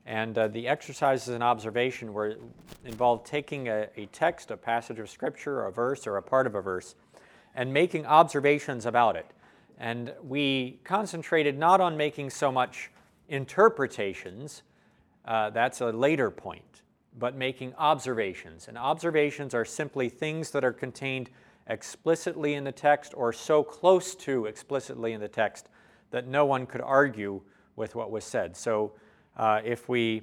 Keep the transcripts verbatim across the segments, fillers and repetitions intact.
And uh, the exercises in observation were involved taking a, a text, a passage of Scripture, a verse, or a part of a verse, and making observations about it. And we concentrated not on making so much interpretations, uh, that's a later point, but making observations. And observations are simply things that are contained explicitly in the text or so close to explicitly in the text that no one could argue with what was said. So uh, if we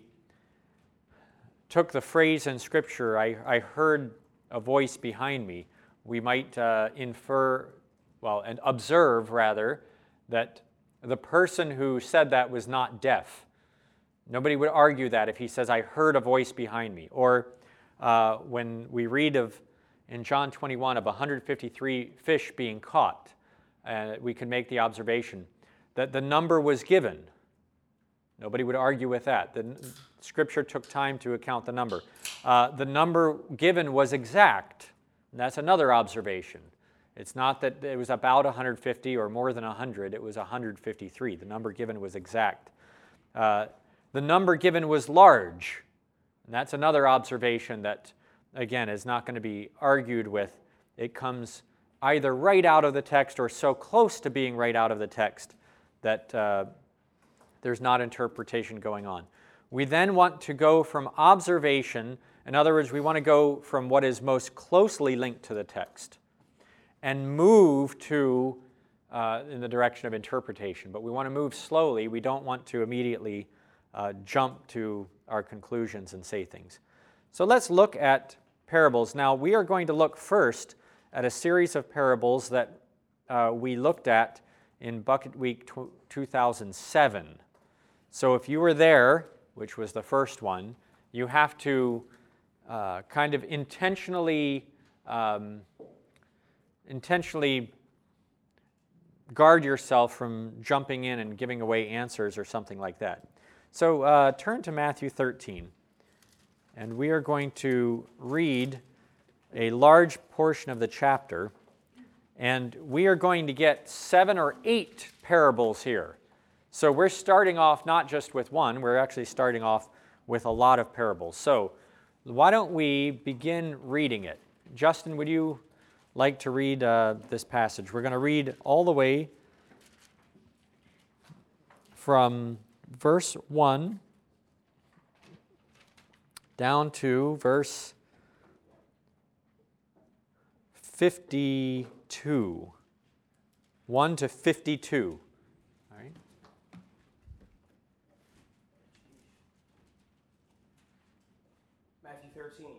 took the phrase in Scripture, I, I heard a voice behind me, we might uh, infer, well, and observe rather, that the person who said that was not deaf. Nobody would argue that if he says, I heard a voice behind me. Or uh, when we read of, in John twenty-one, of one hundred fifty-three fish being caught, uh, we can make the observation that the number was given. Nobody would argue with that. The Scripture took time to account the number. Uh, the number given was exact. And that's another observation. It's not that it was about one hundred fifty or more than one hundred. It was one hundred fifty-three. The number given was exact. Uh, the number given was large. And that's another observation that, again, is not going to be argued with. It comes either right out of the text or so close to being right out of the text that uh, there's not interpretation going on. We then want to go from observation, in other words, we want to go from what is most closely linked to the text and move to, uh, in the direction of interpretation. But we want to move slowly. We don't want to immediately uh, jump to our conclusions and say things. So let's look at parables. Now, we are going to look first at a series of parables that uh, we looked at in Bucket Week two thousand seven. So if you were there, which was the first one, you have to uh, kind of intentionally, um, intentionally guard yourself from jumping in and giving away answers or something like that. So uh, turn to Matthew thirteen, and we are going to read a large portion of the chapter, and we are going to get seven or eight parables here. So we're starting off not just with one, we're actually starting off with a lot of parables. So why don't we begin reading it? Justin, would you like to read uh, this passage? We're going to read all the way from verse one down to verse fifty-two. one to fifty-two. All right. Matthew thirteen.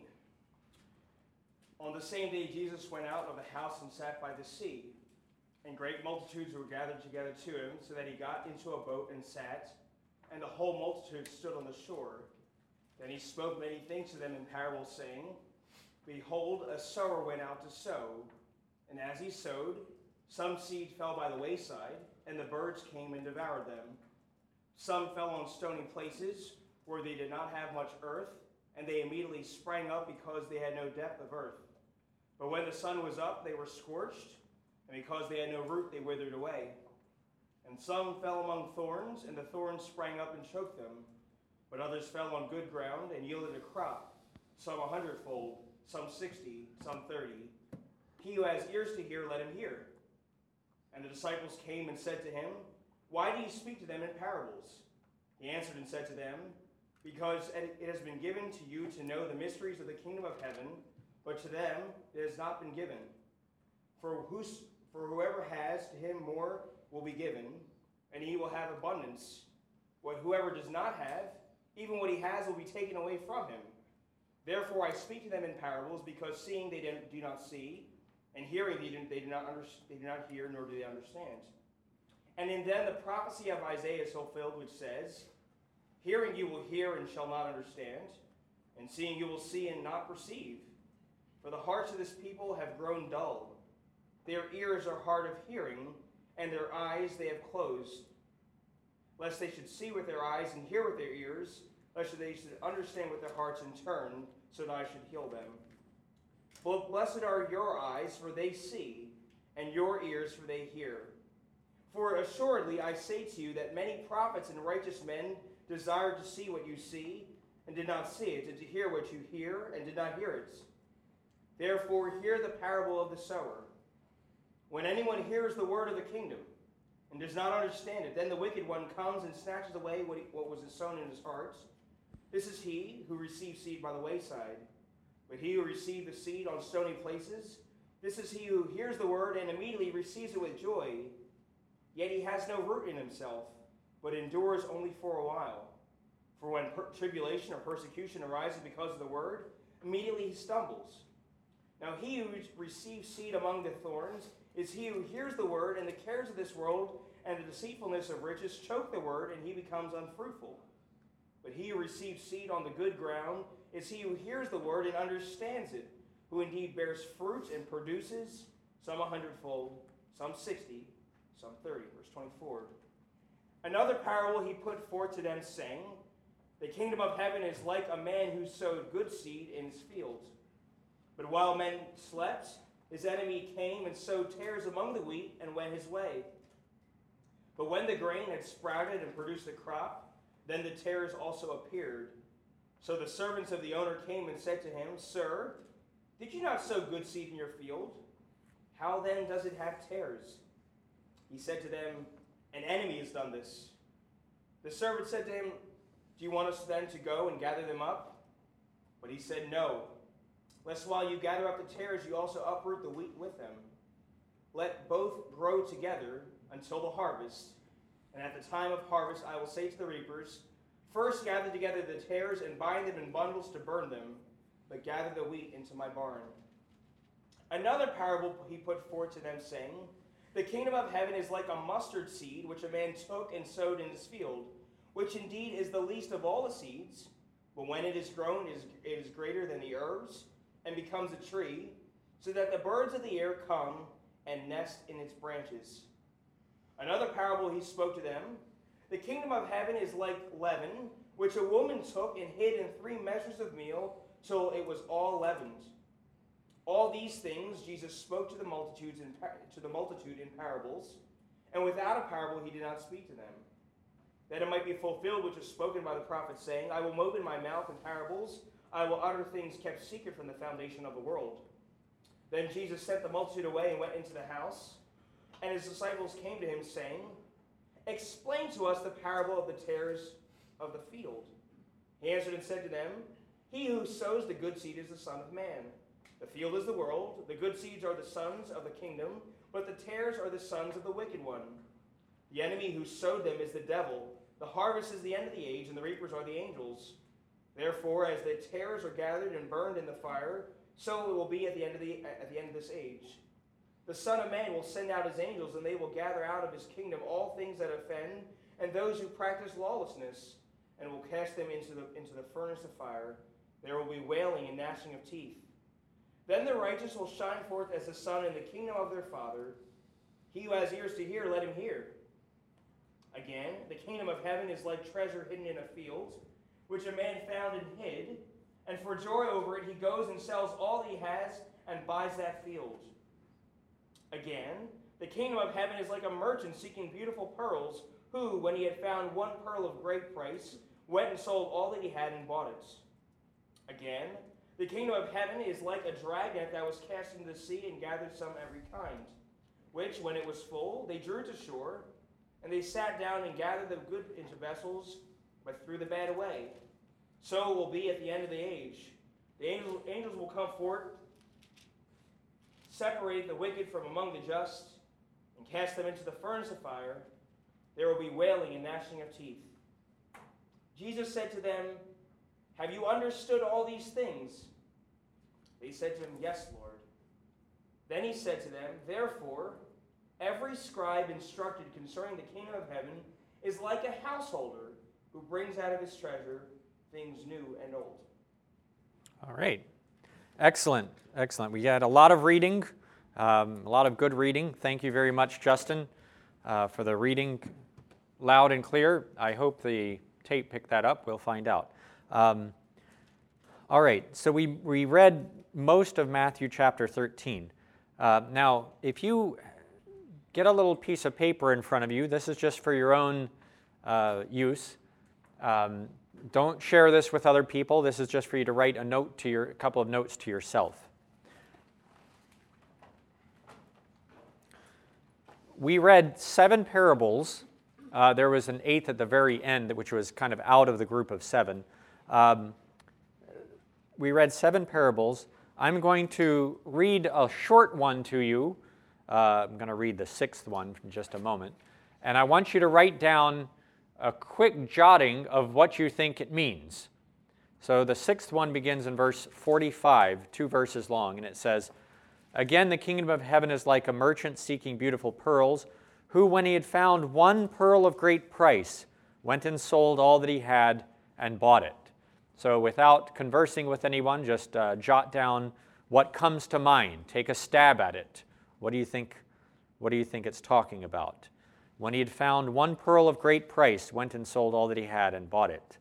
On the same day Jesus went out of the house and sat by the sea, and great multitudes were gathered together to him, so that he got into a boat and sat, and the whole multitude stood on the shore. Then he spoke many things to them in parables, saying, Behold, a sower went out to sow, and as he sowed, some seed fell by the wayside, and the birds came and devoured them. Some fell on stony places, where they did not have much earth, and they immediately sprang up because they had no depth of earth. But when the sun was up, they were scorched, and because they had no root, they withered away. And some fell among thorns, and the thorns sprang up and choked them. But others fell on good ground and yielded a crop, some a hundredfold, some sixty, some thirty. He who has ears to hear, let him hear. And the disciples came and said to him, Why do you speak to them in parables? He answered and said to them, Because it has been given to you to know the mysteries of the kingdom of heaven, but to them it has not been given. For, whos, for whoever has, to him more will be given, and he will have abundance. But whoever does not have, even what he has will be taken away from him. Therefore I speak to them in parables, because seeing they do not see, and hearing they do, they do not under, they do not hear, nor do they understand. And in them the prophecy of Isaiah is fulfilled, which says, Hearing you will hear and shall not understand, and seeing you will see and not perceive. For the hearts of this people have grown dull. Their ears are hard of hearing, and their eyes they have closed, lest they should see with their eyes and hear with their ears, lest they should understand with their hearts and turn, so that I should heal them. Well, blessed are your eyes, for they see, and your ears, for they hear. For assuredly I say to you that many prophets and righteous men desired to see what you see, and did not see it, and to hear what you hear, and did not hear it. Therefore hear the parable of the sower. When anyone hears the word of the kingdom, and does not understand it, then the wicked one comes and snatches away what, he, what was sown in his heart. This is he who receives seed by the wayside. But he who received the seed on stony places, this is he who hears the word and immediately receives it with joy, yet he has no root in himself, but endures only for a while. For when per- tribulation or persecution arises because of the word, immediately he stumbles. Now he who receives seed among the thorns is he who hears the word, and the cares of this world and the deceitfulness of riches choke the word, and he becomes unfruitful. But he who receives seed on the good ground is he who hears the word and understands it, who indeed bears fruit and produces, some a hundredfold, some sixty, some thirty. Verse twenty-four. Another parable he put forth to them, saying, the kingdom of heaven is like a man who sowed good seed in his field. But while men slept, his enemy came and sowed tares among the wheat and went his way. But when the grain had sprouted and produced a crop, then the tares also appeared. So the servants of the owner came and said to him, Sir, did you not sow good seed in your field? How then does it have tares? He said to them, an enemy has done this. The servant said to him, do you want us then to go and gather them up? But he said, no, lest while you gather up the tares, you also uproot the wheat with them. Let both grow together until the harvest. And at the time of harvest, I will say to the reapers, first gather together the tares and bind them in bundles to burn them, but gather the wheat into my barn. Another parable he put forth to them, saying, the kingdom of heaven is like a mustard seed, which a man took and sowed in his field, which indeed is the least of all the seeds, but when it is grown, it is, it is greater than the herbs, and becomes a tree, so that the birds of the air come and nest in its branches. Another parable he spoke to them, the kingdom of heaven is like leaven, which a woman took and hid in three measures of meal, till it was all leavened. All these things Jesus spoke to the multitudes in par- to the multitude in parables, and without a parable he did not speak to them, that it might be fulfilled which was spoken by the prophet, saying, I will open my mouth in parables, I will utter things kept secret from the foundation of the world. Then Jesus sent the multitude away and went into the house, and his disciples came to him, saying, explain to us the parable of the tares of the field. He answered and said to them, he who sows the good seed is the Son of Man. The field is the world, the good seeds are the sons of the kingdom, but the tares are the sons of the wicked one. The enemy who sowed them is the devil. The harvest is the end of the age, and the reapers are the angels. Therefore, as the tares are gathered and burned in the fire, so it will be at the end of the at the end of this age. The Son of Man will send out his angels, and they will gather out of his kingdom all things that offend, and those who practice lawlessness, and will cast them into the into the furnace of fire. There will be wailing and gnashing of teeth. Then the righteous will shine forth as the sun in the kingdom of their Father. He who has ears to hear, let him hear. Again, the kingdom of heaven is like treasure hidden in a field, which a man found and hid, and for joy over it he goes and sells all that he has and buys that field. Again, the kingdom of heaven is like a merchant seeking beautiful pearls, who, when he had found one pearl of great price, went and sold all that he had and bought it. Again, the kingdom of heaven is like a dragnet that was cast into the sea and gathered some every kind, which, when it was full, they drew to shore, and they sat down and gathered the good into vessels, but threw the bad away. So it will be at the end of the age. The angels, angels will come forth, separate the wicked from among the just, and cast them into the furnace of fire. There will be wailing and gnashing of teeth. Jesus said to them, have you understood all these things? They said to him, yes, Lord. Then he said to them, therefore, every scribe instructed concerning the kingdom of heaven is like a householder who brings out of his treasure things new and old. All right. Excellent. Excellent. We had a lot of reading, um, a lot of good reading. Thank you very much, Justin, uh, for the reading loud and clear. I hope the tape picked that up. We'll find out. Um, all right. So we, we read most of Matthew chapter thirteen. Uh, now, if you get a little piece of paper in front of you, this is just for your own uh, use. Um, don't share this with other people. This is just for you to write a note to your, a couple of notes to yourself. We read seven parables. Uh, there was an eighth at the very end, which was kind of out of the group of seven. Um, we read seven parables. I'm going to read a short one to you. Uh, I'm going to read the sixth one in just a moment. And I want you to write down a quick jotting of what you think it means. So the sixth one begins in verse forty-five, two verses long, and it says, "Again, the kingdom of heaven is like a merchant seeking beautiful pearls, who, when he had found one pearl of great price, went and sold all that he had and bought it." So without conversing with anyone, just uh, jot down what comes to mind. Take a stab at it. What do you think, what do you think it's talking about? When he had found one pearl of great price, went and sold all that he had and bought it.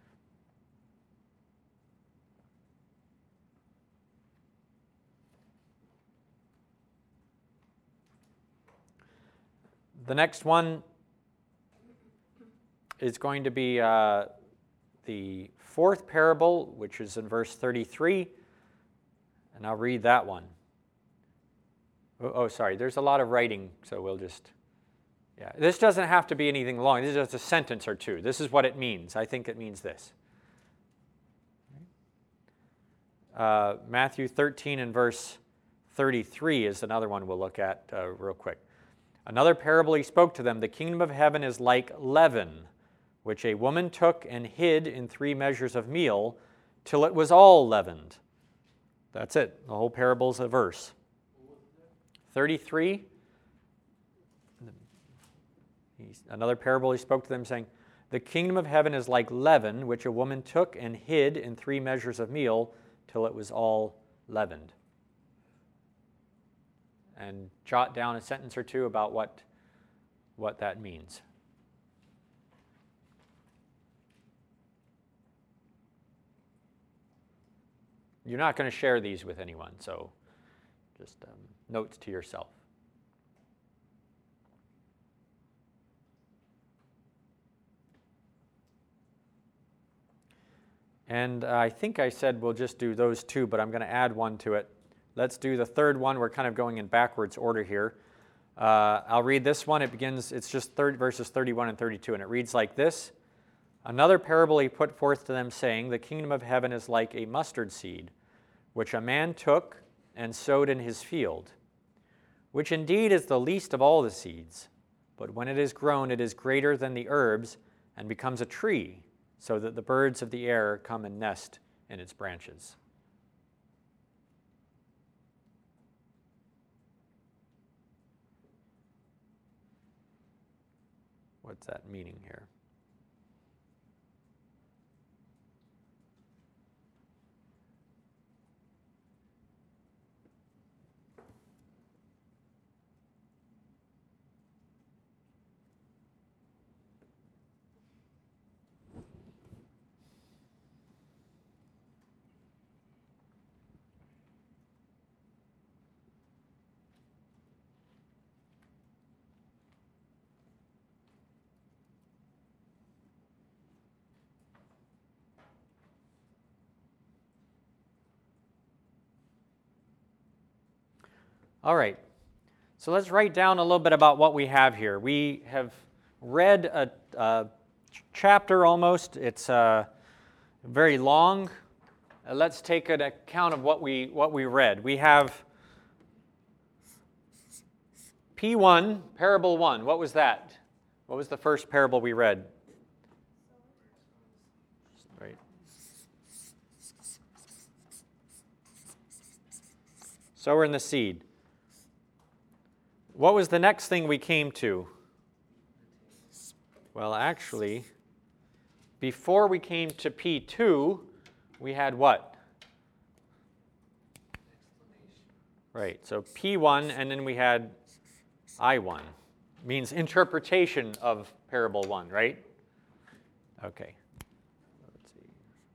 The next one is going to be uh, the fourth parable, which is in verse thirty-three, and I'll read that one. Oh, oh, sorry, there's a lot of writing, so we'll just, yeah. This doesn't have to be anything long. This is just a sentence or two. This is what it means. I think it means this. Uh, Matthew thirteen and verse thirty-three is another one we'll look at uh, real quick. "Another parable he spoke to them, the kingdom of heaven is like leaven, which a woman took and hid in three measures of meal, till it was all leavened." That's it. The whole parable is a verse. thirty-three. Another parable he spoke to them, saying, "The kingdom of heaven is like leaven, which a woman took and hid in three measures of meal, till it was all leavened." And jot down a sentence or two about what, what that means. You're not going to share these with anyone, so just um, notes to yourself. And uh, I think I said we'll just do those two, but I'm going to add one to it. Let's do the third one. We're kind of going in backwards order here. Uh, I'll read this one. It begins, it's just third, verses thirty-one and thirty-two, and it reads like this. "Another parable he put forth to them, saying, The kingdom of heaven is like a mustard seed, which a man took and sowed in his field, which indeed is the least of all the seeds. But when it is grown, it is greater than the herbs, and becomes a tree, so that the birds of the air come and nest in its branches." What's that meaning here? All right, so let's write down a little bit about what we have here. We have read a, a chapter almost. It's uh, very long. Uh, let's take an account of what we, what we read. We have P one, parable one. What was that? What was the first parable we read? Right. Sower and the seed. What was the next thing we came to? Well, actually, before we came to P two, we had what? Right, so P one, and then we had I one. Means interpretation of parable one, right? Okay. Let's see.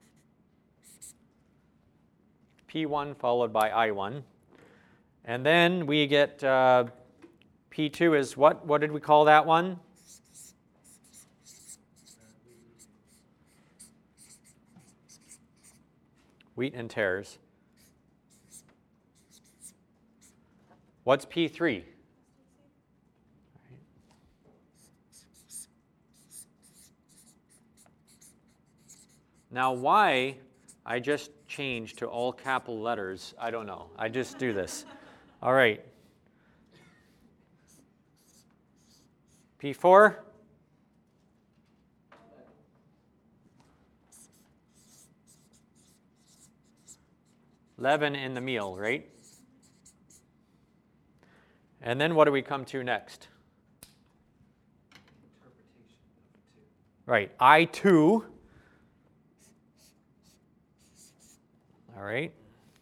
P one followed by I one. And then we get uh, P two is what? What did we call that one? Wheat and tares. What's P three? Now why I just changed to all capital letters, I don't know. I just do this. All right. P four? Leaven in the meal, right? And then what do we come to next? Right, I two. All right.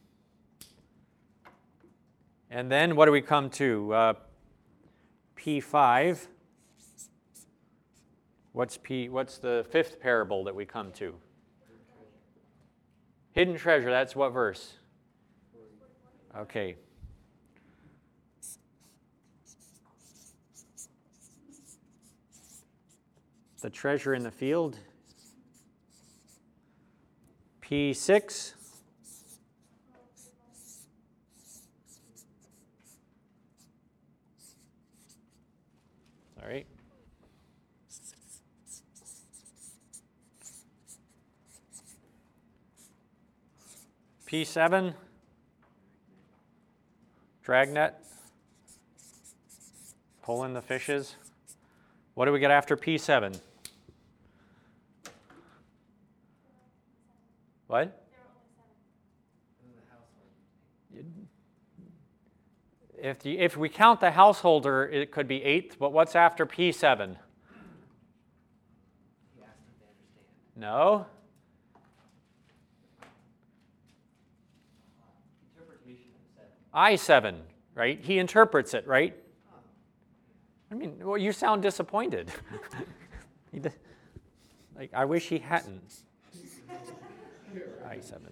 And then what do we come to? Uh, P five. What's P? What's the fifth parable that we come to? Hidden treasure. That's what verse? Okay. The treasure in the field. P six. All right. P seven. Dragnet. Pull in the fishes. What do we get after P seven? What? If, the, if we count the householder, it could be eighth, but what's after P seven? No? I seven, right? He interprets it, right? I mean, well, you sound disappointed. Like, I wish he hadn't. I seven.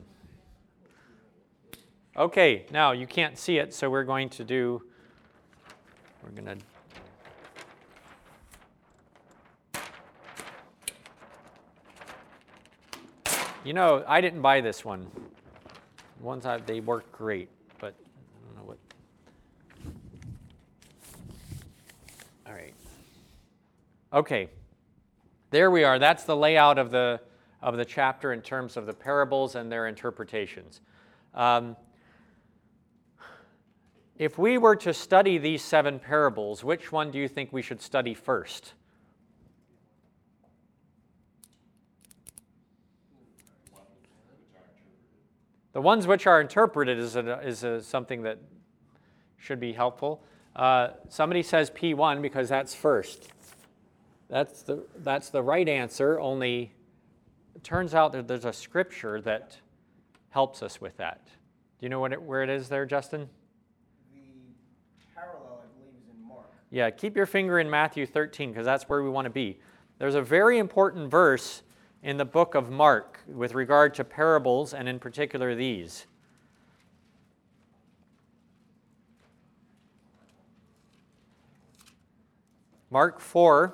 Okay, now you can't see it, so we're going to do, we're going to, you know, I didn't buy this one. Ones I, they work great, but I don't know what. All right. Okay, there we are. That's the layout of the of the chapter in terms of the parables and their interpretations. Um, If we were to study these seven parables, which one do you think we should study first? The ones which are interpreted is, a, is a, something that should be helpful. Uh, somebody says P one because that's first. That's the, that's the right answer, only it turns out that there's a scripture that helps us with that. Do you know what it, where it is there, Justin? Yeah, keep your finger in Matthew thirteen because that's where we want to be. There's a very important verse in the book of Mark with regard to parables, and in particular these. Mark four.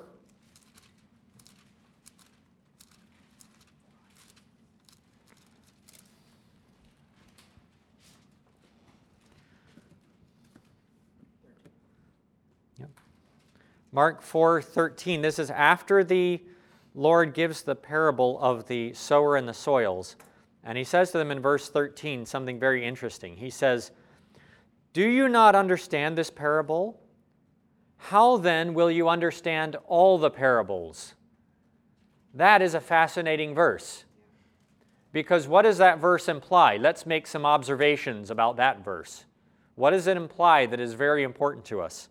Mark four thirteen, this is after the Lord gives the parable of the sower and the soils. And he says to them in verse thirteen something very interesting. He says, "Do you not understand this parable? How then will you understand all the parables?" That is a fascinating verse. Because what does that verse imply? Let's make some observations about that verse. What does it imply that is very important to us?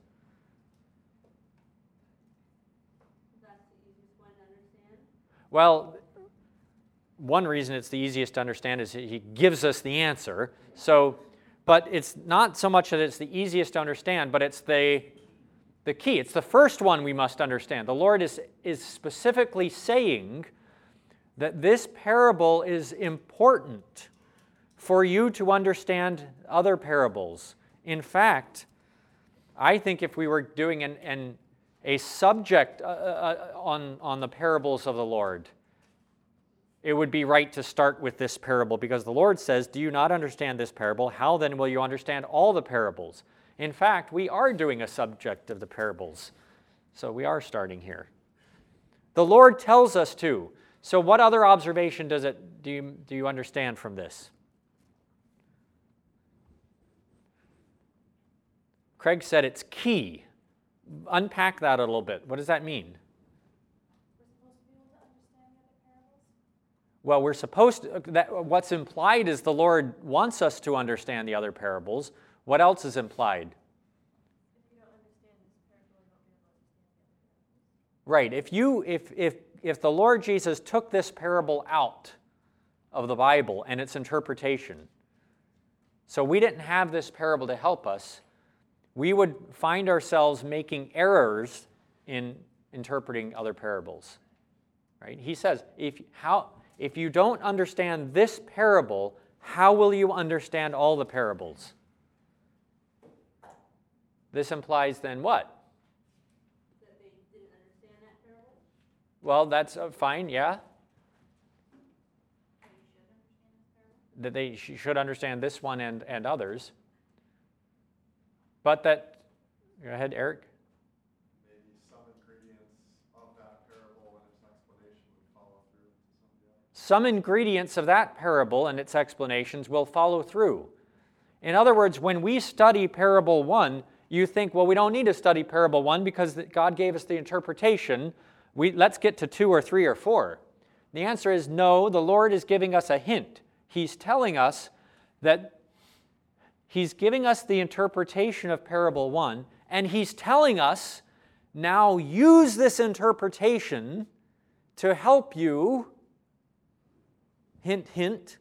Well, one reason it's the easiest to understand is he gives us the answer. So, but it's not so much that it's the easiest to understand, but it's the, the key. It's the first one we must understand. The Lord is, is specifically saying that this parable is important for you to understand other parables. In fact, I think if we were doing an, an a subject uh, uh, on, on the parables of the Lord, it would be right to start with this parable because the Lord says, do you not understand this parable? How then will you understand all the parables? In fact, we are doing a subject of the parables, so we are starting here. The Lord tells us to. So what other observation does it, do you, do you understand from this? Craig said it's key. Unpack that a little bit. What does that mean? Well, we're supposed to, that, what's implied is the Lord wants us to understand the other parables. What else is implied? If you don't understand this parable, you won't be able to understand the other parables. Right. If you, if, if, if the Lord Jesus took this parable out of the Bible and its interpretation, so we didn't have this parable to help us, we would find ourselves making errors in interpreting other parables. Right? He says, if, how, if you don't understand this parable, how will you understand all the parables? This implies then what? That they didn't understand that parable? Well, that's uh, fine, yeah. That you should understand this parable? That they sh- should understand this one and, and others. But that, go ahead, Eric. Maybe some ingredients of that parable and its explanation would follow through to some of the others. Some ingredients of that parable and its explanations will follow through. In other words, when we study parable one, you think, well, we don't need to study parable one because God gave us the interpretation. We, let's get to two or three or four. The answer is no, the Lord is giving us a hint. He's telling us that He's giving us the interpretation of parable one, and He's telling us, now use this interpretation to help you, hint, hint,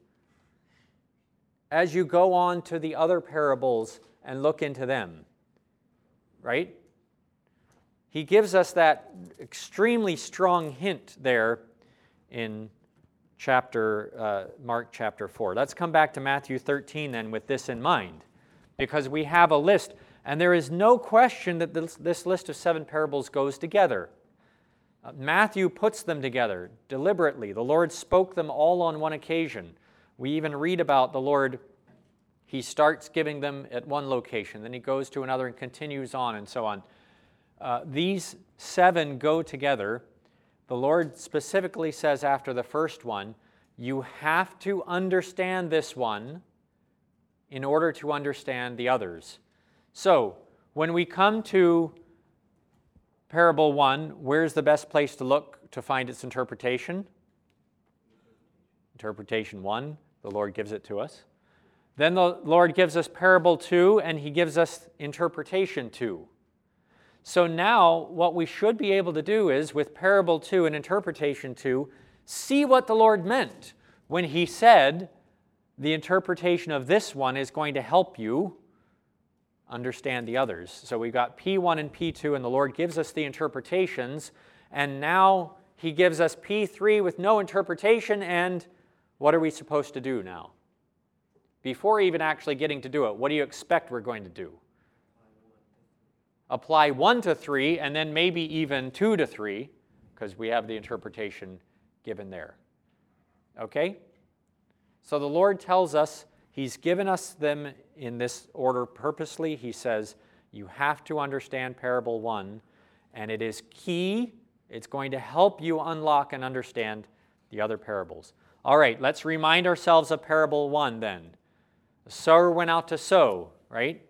as you go on to the other parables and look into them. Right? He gives us that extremely strong hint there in chapter uh, Mark chapter four. Let's come back to Matthew thirteen then with this in mind, because we have a list, and there is no question that this, this list of seven parables goes together. Uh, Matthew puts them together deliberately. The Lord spoke them all on one occasion. We even read about the Lord. He starts giving them at one location, then he goes to another and continues on and so on. Uh, these seven go together. The Lord specifically says after the first one, you have to understand this one in order to understand the others. So, when we come to parable one, where's the best place to look to find its interpretation? Interpretation one, the Lord gives it to us. Then the Lord gives us parable two, and He gives us interpretation two. So now what we should be able to do is, with parable two and interpretation two, see what the Lord meant when He said, the interpretation of this one is going to help you understand the others. So we've got P one and P two, and the Lord gives us the interpretations, and now He gives us P three with no interpretation, and what are we supposed to do now? Before even actually getting to do it, what do you expect we're going to do? Apply one to three, and then maybe even two to three, because we have the interpretation given there. Okay? So the Lord tells us, He's given us them in this order purposely. He says, you have to understand parable one, and it is key. It's going to help you unlock and understand the other parables. All right, let's remind ourselves of parable one then. The sower went out to sow, right?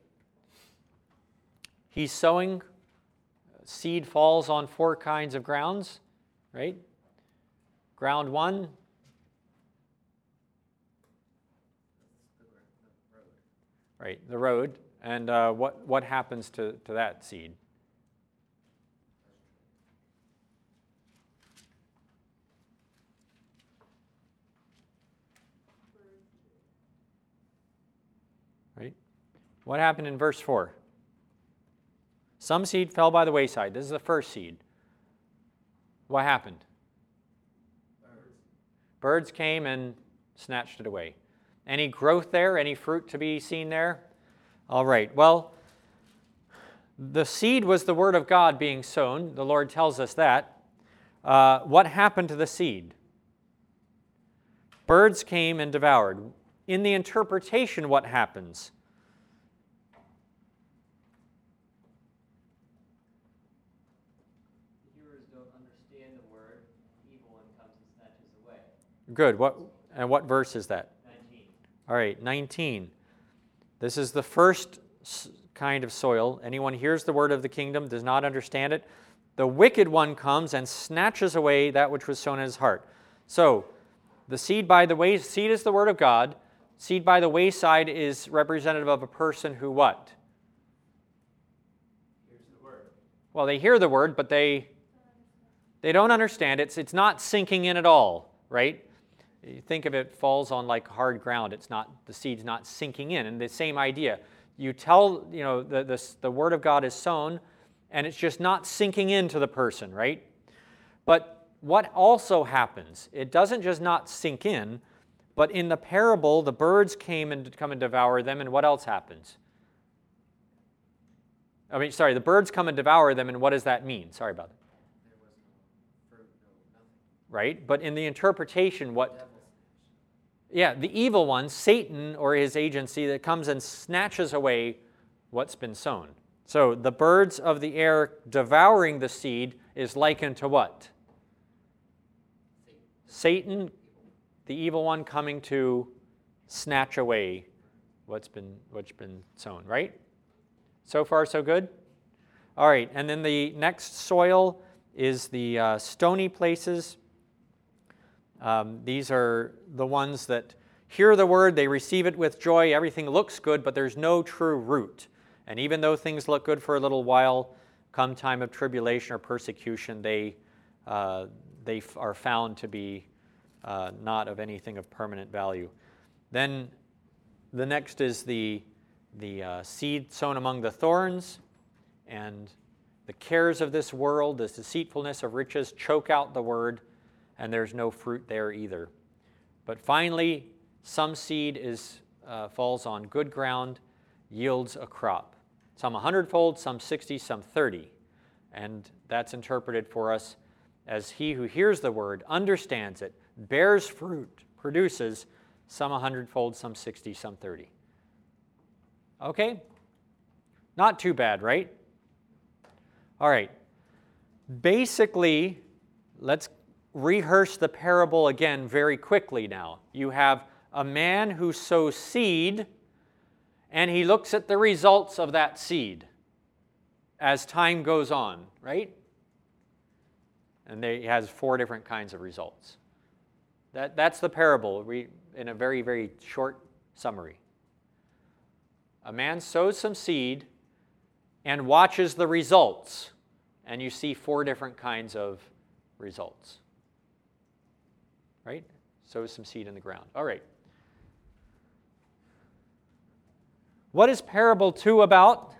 He's sowing. Seed falls on four kinds of grounds, right? Ground one. Right, the road. And uh, what, what happens to, to that seed? Right? What happened in verse four? Some seed fell by the wayside. This is the first seed. What happened? Birds. Birds came and snatched it away. Any growth there? Any fruit to be seen there? All right. Well, the seed was the word of God being sown. The Lord tells us that. Uh, what happened to the seed? Birds came and devoured. In the interpretation, what happens? The hearers don't understand the word. The evil one comes and snatches away. Good. What, and what verse is that? nineteen. All right, nineteen. This is the first kind of soil. Anyone hears the word of the kingdom, does not understand it. The wicked one comes and snatches away that which was sown in his heart. So, the seed by the way, seed is the word of God. Seed by the wayside is representative of a person who what? Here's the word. Well, they hear the word, but they they don't understand it. It's, it's not sinking in at all, right? You think of it falls on like hard ground. It's not, the seed's not sinking in. And the same idea. You tell, you know, the, the, the word of God is sown, and it's just not sinking into the person, right? But what also happens, it doesn't just not sink in, but in the parable, the birds came and come and devour them, and what else happens? I mean, sorry, the birds come and devour them, and what does that mean? Sorry about that. There was no fruit, no nothing. Right? But in the interpretation, what... Devil snatch. Yeah, the evil one, Satan or his agency, that comes and snatches away what's been sown. So the birds of the air devouring the seed is likened to what? Satan, the evil one, coming to snatch away what's been, what's been sown, right? So far, so good? All right, and then the next soil is the uh, stony places. Um, these are the ones that hear the word, they receive it with joy, everything looks good, but there's no true root. And even though things look good for a little while, come time of tribulation or persecution, they, uh, they f- are found to be uh, not of anything of permanent value. Then the next is the, the uh, seed sown among the thorns, and the cares of this world, the deceitfulness of riches choke out the word, and there's no fruit there either. But finally, some seed is, uh, falls on good ground, yields a crop. Some a hundredfold, some sixty, some thirty. And that's interpreted for us as he who hears the word, understands it, bears fruit, produces some a hundredfold, some sixty, some thirty. Okay? Not too bad, right? All right. Basically, let's rehearse the parable again very quickly now. You have a man who sows seed, and he looks at the results of that seed as time goes on, right? And they, he has four different kinds of results. That, that's the parable we, in a very, very short summary. A man sows some seed and watches the results, and you see four different kinds of results. Right? Sows some seed in the ground. All right. What is parable two about?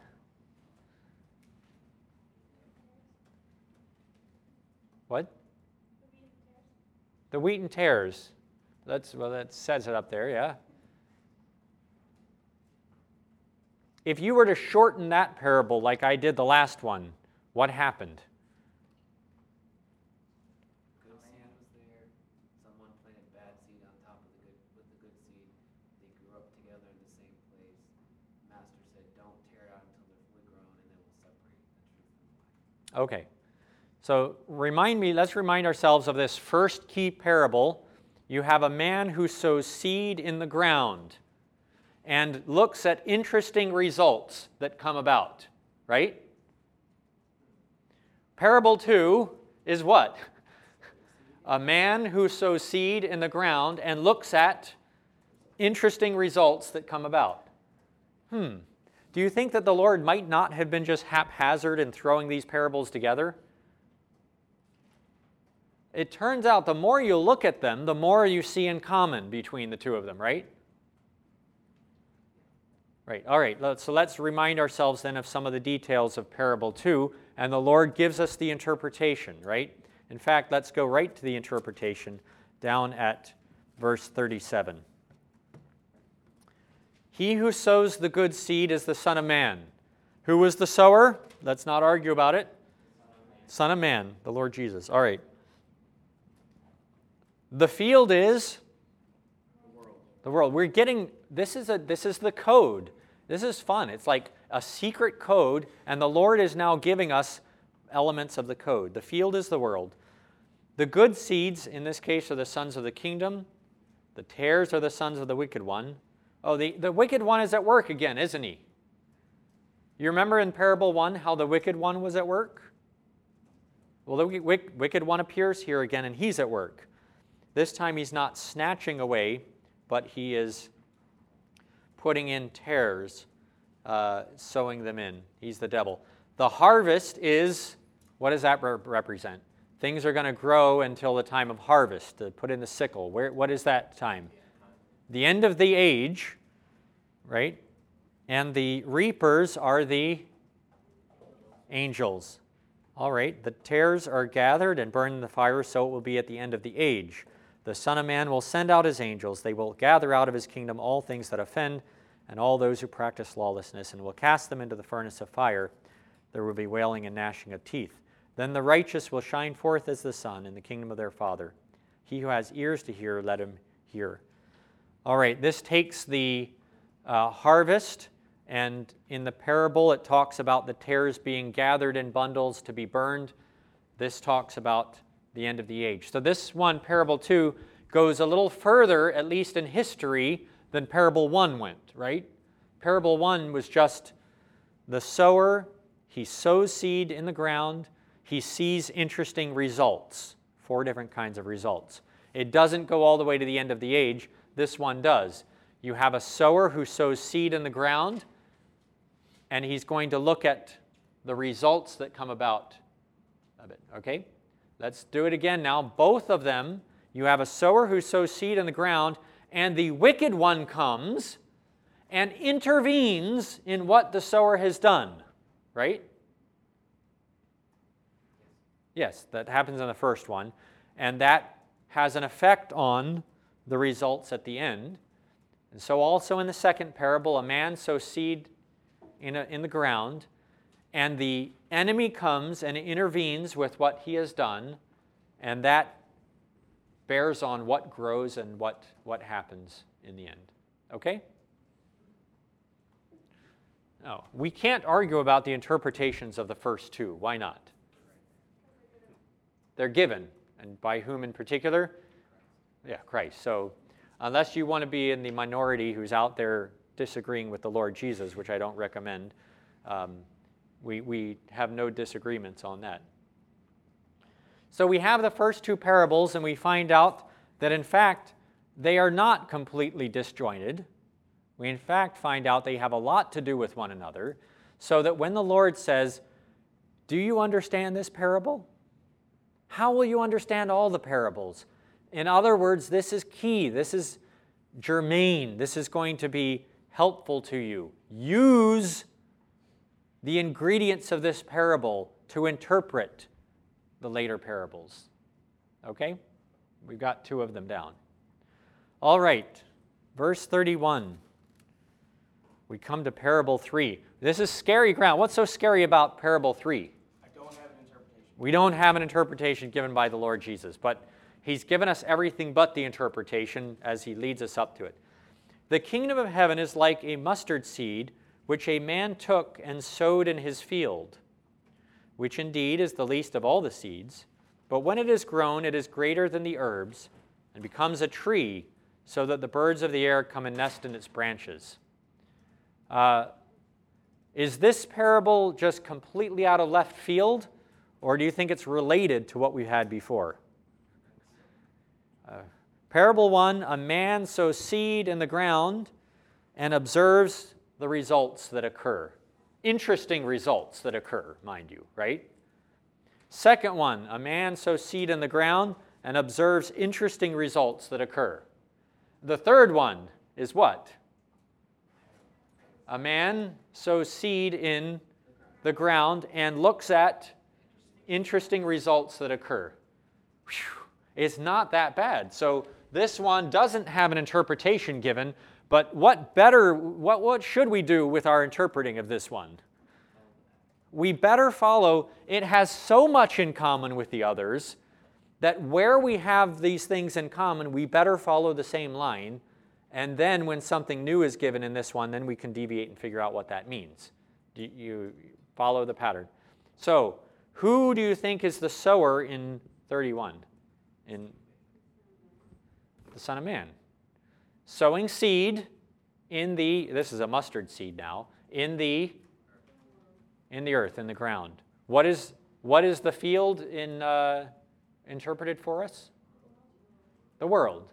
What? The wheat and tares. That's, well, that says it up there, yeah. If you were to shorten that parable like I did the last one, what happened? Good seed was there. Someone planted bad seed on top of the good with the good seed. They grew up together in the same place. Master said, "Don't tear it out until they're fully grown, and then we'll separate the truth from the lie." Okay. So remind me, let's remind ourselves of this first key parable. You have a man who sows seed in the ground and looks at interesting results that come about, right? Parable two is what? A man who sows seed in the ground and looks at interesting results that come about. Hmm. Do you think that the Lord might not have been just haphazard in throwing these parables together? It turns out the more you look at them, the more you see in common between the two of them, right? Right, all right, so let's remind ourselves then of some of the details of parable two, and the Lord gives us the interpretation, right? In fact, let's go right to the interpretation down at verse thirty-seven. He who sows the good seed is the Son of Man. Who was the sower? Let's not argue about it. Son of Man, the Lord Jesus. All right. The field is The world. We're getting, this is, a, this is the code. This is fun. It's like a secret code, and the Lord is now giving us elements of the code. The field is the world. The good seeds, in this case, are the sons of the kingdom. The tares are the sons of the wicked one. Oh, the, the wicked one is at work again, isn't he? You remember in parable one how the wicked one was at work? Well, the wicked one appears here again, and he's at work. This time he's not snatching away, but he is putting in tares, uh, sowing them in. He's the devil. The harvest is, what does that re- represent? Things are going to grow until the time of harvest, to put in the sickle. Where, what is that time? The end of the age, right? And the reapers are the angels. All right, the tares are gathered and burned in the fire, so it will be at the end of the age. The Son of Man will send out his angels. They will gather out of his kingdom all things that offend and all those who practice lawlessness, and will cast them into the furnace of fire. There will be wailing and gnashing of teeth. Then the righteous will shine forth as the sun in the kingdom of their Father. He who has ears to hear, let him hear. All right, this takes the uh, harvest, and in the parable it talks about the tares being gathered in bundles to be burned. This talks about the end of the age. So this one, parable two, goes a little further, at least in history, than parable one went, right? Parable one was just the sower, he sows seed in the ground, he sees interesting results, four different kinds of results. It doesn't go all the way to the end of the age. This one does. You have a sower who sows seed in the ground, and he's going to look at the results that come about of it, okay? Let's do it again now. Both of them, you have a sower who sows seed in the ground, and the wicked one comes and intervenes in what the sower has done, right? Yes, that happens in the first one, and that has an effect on the results at the end. And so also in the second parable, a man sows seed in, a, in the ground, and the enemy comes and intervenes with what he has done, and that bears on what grows and what, what happens in the end. Okay? No, we can't argue about the interpretations of the first two. Why not? They're given. And by whom in particular? Yeah, Christ. So unless you want to be in the minority who's out there disagreeing with the Lord Jesus, which I don't recommend, um, we, we have no disagreements on that. So we have the first two parables, and we find out that, in fact, they are not completely disjointed. We, in fact, find out they have a lot to do with one another, so that when the Lord says, "Do you understand this parable?" How will you understand all the parables? In other words, this is key. This is germane. This is going to be helpful to you. Use the ingredients of this parable to interpret the later parables. Okay? We've got two of them down. All right. Verse thirty-one. We come to parable three. This is scary ground. What's so scary about parable three? I don't have an interpretation. We don't have an interpretation given by the Lord Jesus, but he's given us everything but the interpretation as he leads us up to it. The kingdom of heaven is like a mustard seed which a man took and sowed in his field, which indeed is the least of all the seeds, but when it is grown, it is greater than the herbs and becomes a tree, so that the birds of the air come and nest in its branches. Uh, is this parable just completely out of left field, or do you think it's related to what we had before? Uh, parable one, a man sows seed in the ground and observes the results that occur. Interesting results that occur, mind you, right? Second one, a man sows seed in the ground and observes interesting results that occur. The third one is what? A man sows seed in the ground and looks at interesting results that occur. Whew. It's not that bad. So this one doesn't have an interpretation given, but what better, what, what should we do with our interpreting of this one? We better follow, it has so much in common with the others that where we have these things in common, we better follow the same line And then when something new is given in this one, then we can deviate and figure out what that means. Do you follow the pattern? So, who do you think is the sower in thirty-one? In the Son of Man. Sowing seed in the, this is a mustard seed now, in the, in the earth, in the ground. What is, what is the field in, uh, interpreted for us? The world.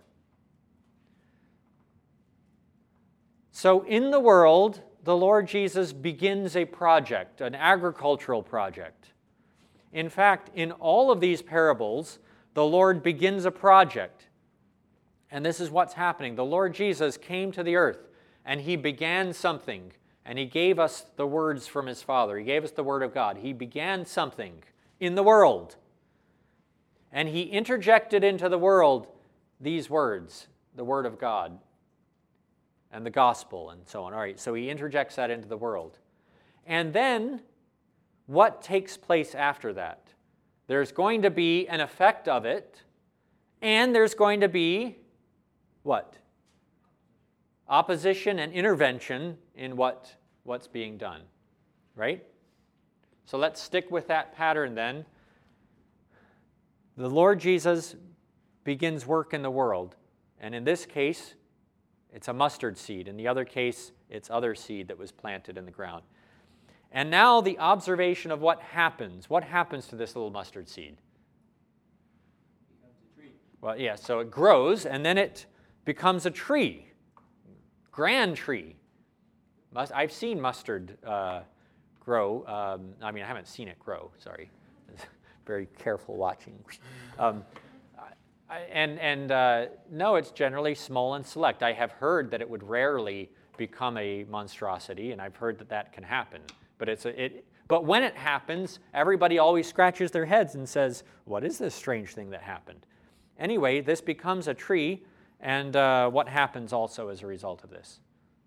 So in the world, the Lord Jesus begins a project, an agricultural project. In fact, in all of these parables, the Lord begins a project. And this is what's happening. The Lord Jesus came to the earth, and he began something, and he gave us the words from his Father. He gave us the Word of God. He began something in the world. And he interjected into the world these words, the Word of God, and the gospel, and so on. All right, so he interjects that into the world. And then, what takes place after that? There's going to be an effect of it, and there's going to be what? Opposition and intervention in what, what's being done, right? So let's stick with that pattern then. The Lord Jesus begins work in the world, and in this case, it's a mustard seed. In the other case, it's other seed that was planted in the ground. And now the observation of what happens. What happens to this little mustard seed? It becomes a tree. Well, yeah, so it grows, and then it becomes a tree. Grand tree. Mus- I've seen mustard uh, grow. Um, I mean, I haven't seen it grow, sorry. Very careful watching. Um, I, and and uh, no, it's generally small and select. I have heard that it would rarely become a monstrosity, and I've heard that that can happen. But it's a, it. But when it happens, everybody always scratches their heads and says, "What is this strange thing that happened?" Anyway, this becomes a tree, and uh, what happens also as a result of this?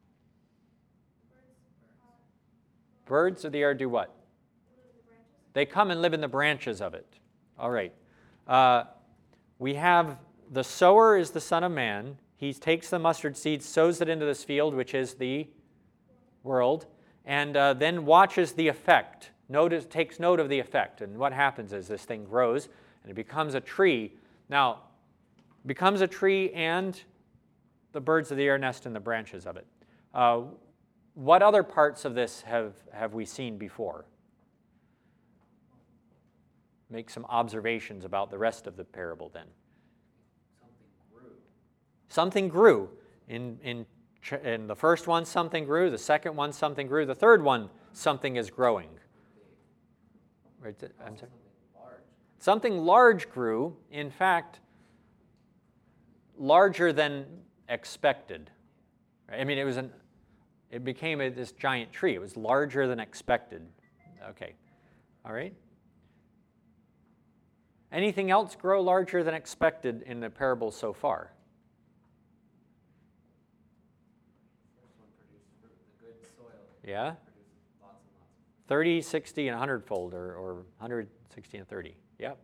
Birds of the air do what? They come and live in the branches of it. All right. Uh, we have the sower is the Son of Man. He takes the mustard seed, sows it into this field, which is the world, and uh, then watches the effect. Notice, takes note of the effect. And what happens is this thing grows, and it becomes a tree. Now, becomes a tree, and the birds of the air nest in the branches of it. Uh, what other parts of this have, have we seen before? Make some observations about the rest of the parable then. Something grew. Something grew. In, in, in the first one, something grew. The second one, something grew. The third one, something is growing. Right, I'm sorry? Something large. Something large grew. In fact, larger than expected. I mean, it was an, it became a, this giant tree. It was larger than expected. Okay, all right. Anything else grow larger than expected in the parable so far? First one produced fruit, the good soil. Yeah? Produced lots and lots. thirty, sixty, and one hundred fold, or, or one hundred, sixty, and thirty. Yep.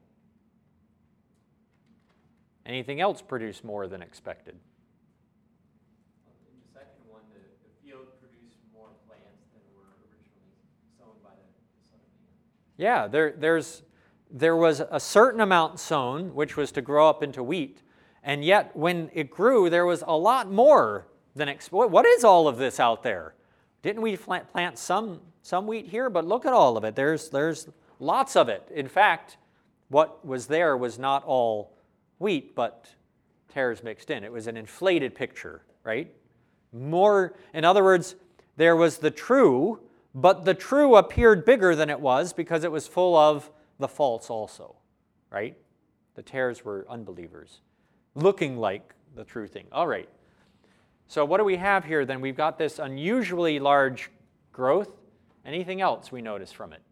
Anything else produce more than expected? In the second one, the, the field produced more plants than were originally sown by the, the Son of Man. Yeah, there, there's, there was a certain amount sown, which was to grow up into wheat, and yet when it grew, there was a lot more than expected. What is all of this out there? Didn't we plant some, some wheat here? But look at all of it. There's, there's lots of it. In fact, what was there was not all wheat, but tares mixed in. It was an inflated picture, right? More, in other words, there was the true, but the true appeared bigger than it was because it was full of the false also, right? The tares were unbelievers, looking like the true thing. All right. So what do we have here then? We've got this unusually large growth. Anything else we notice from it?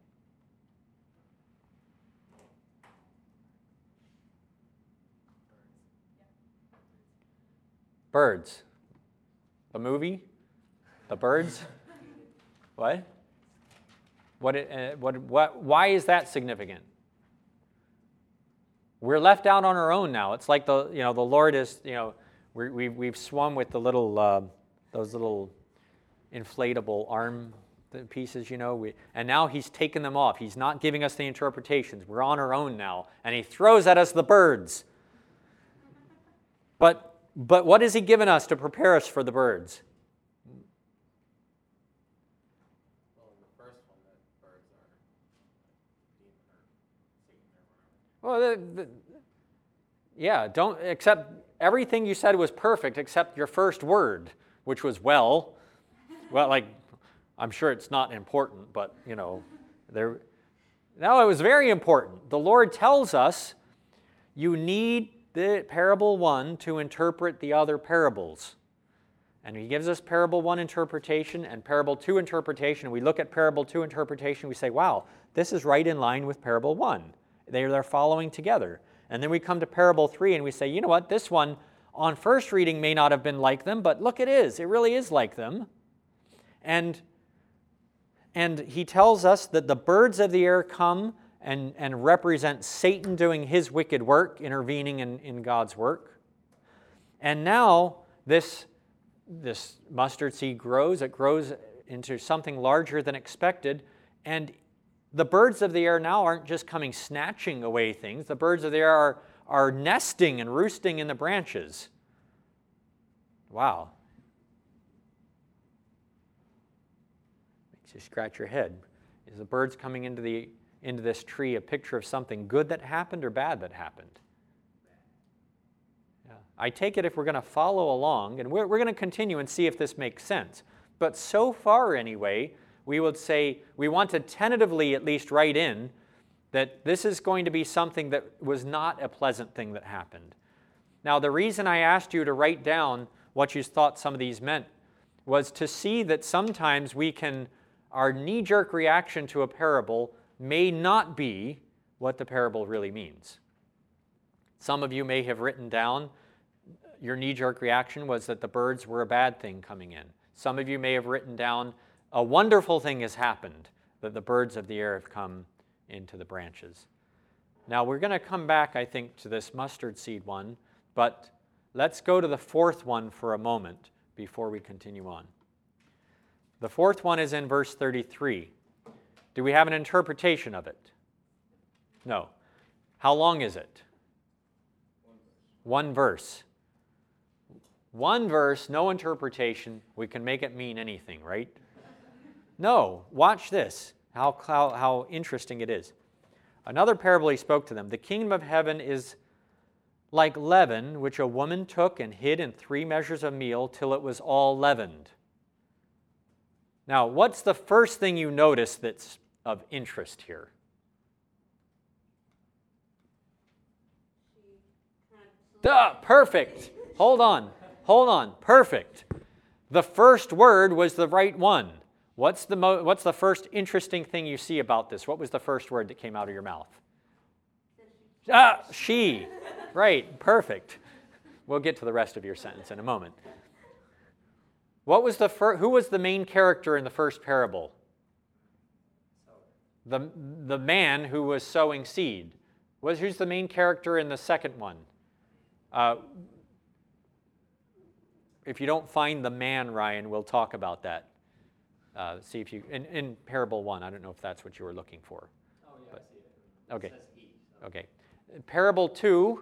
Birds. The movie? The birds? What? What, it, uh, what, what, why is that significant? We're left out on our own now. It's like the, you know, the Lord is, you know, We're, we've, we've swum with the little, uh, those little inflatable arm pieces, you know, we, and now he's taken them off. He's not giving us the interpretations. We're on our own now, and he throws at us the birds. But, but what has he given us to prepare us for the birds? Well, in the first one, that birds are demon or Satan or whatever. Well, the, the, yeah, don't accept, everything you said was perfect except your first word, which was well. Well, like, I'm sure it's not important, but, you know, there. No, it was very important. The Lord tells us you need the parable one to interpret the other parables. And he gives us parable one interpretation and parable two interpretation. We look at parable two interpretation, we say, wow, this is right in line with parable one. They're, they're following together. And then we come to parable three and we say, you know what, this one on first reading may not have been like them, but look, it is. It really is like them. And, and he tells us that the birds of the air come and, and represent Satan doing his wicked work, intervening in, in God's work. And now this, this mustard seed grows. It grows into something larger than expected. And the birds of the air now aren't just coming snatching away things. The birds of the air are, are nesting and roosting in the branches. Wow. Makes you scratch your head. Is the birds coming into, the, into this tree a picture of something good that happened or bad that happened? Yeah. I take it if we're going to follow along, and we're, we're going to continue and see if this makes sense. But so far anyway, we would say we want to tentatively at least write in that this is going to be something that was not a pleasant thing that happened. Now, the reason I asked you to write down what you thought some of these meant was to see that sometimes we can, our knee-jerk reaction to a parable may not be what the parable really means. Some of you may have written down your knee-jerk reaction was that the birds were a bad thing coming in. Some of you may have written down a wonderful thing has happened, that the birds of the air have come into the branches. Now, we're going to come back, I think, to this mustard seed one, but let's go to the fourth one for a moment before we continue on. The fourth one is in verse thirty-three. Do we have an interpretation of it? No. How long is it? One verse. One verse, no interpretation. We can make it mean anything, right? No. Watch this. How, how, how interesting it is. Another parable he spoke to them. The kingdom of heaven is like leaven, which a woman took and hid in three measures of meal till it was all leavened. Now, what's the first thing you notice that's of interest here? Duh, perfect. Hold on. Hold on. Perfect. The first word was the right one. What's the, mo- what's the first interesting thing you see about this? What was the first word that came out of your mouth? Ah, she. Right, perfect. We'll get to the rest of your sentence in a moment. What was the fir- who was the main character in the first parable? The, the man who was sowing seed. Was, who's the main character in the second one? Uh, if you don't find the man, Ryan, we'll talk about that. Uh, see if you, in, in parable one, I don't know if that's what you were looking for. Oh, yeah, but, I see it. Okay. It says he, so. Okay. Parable two,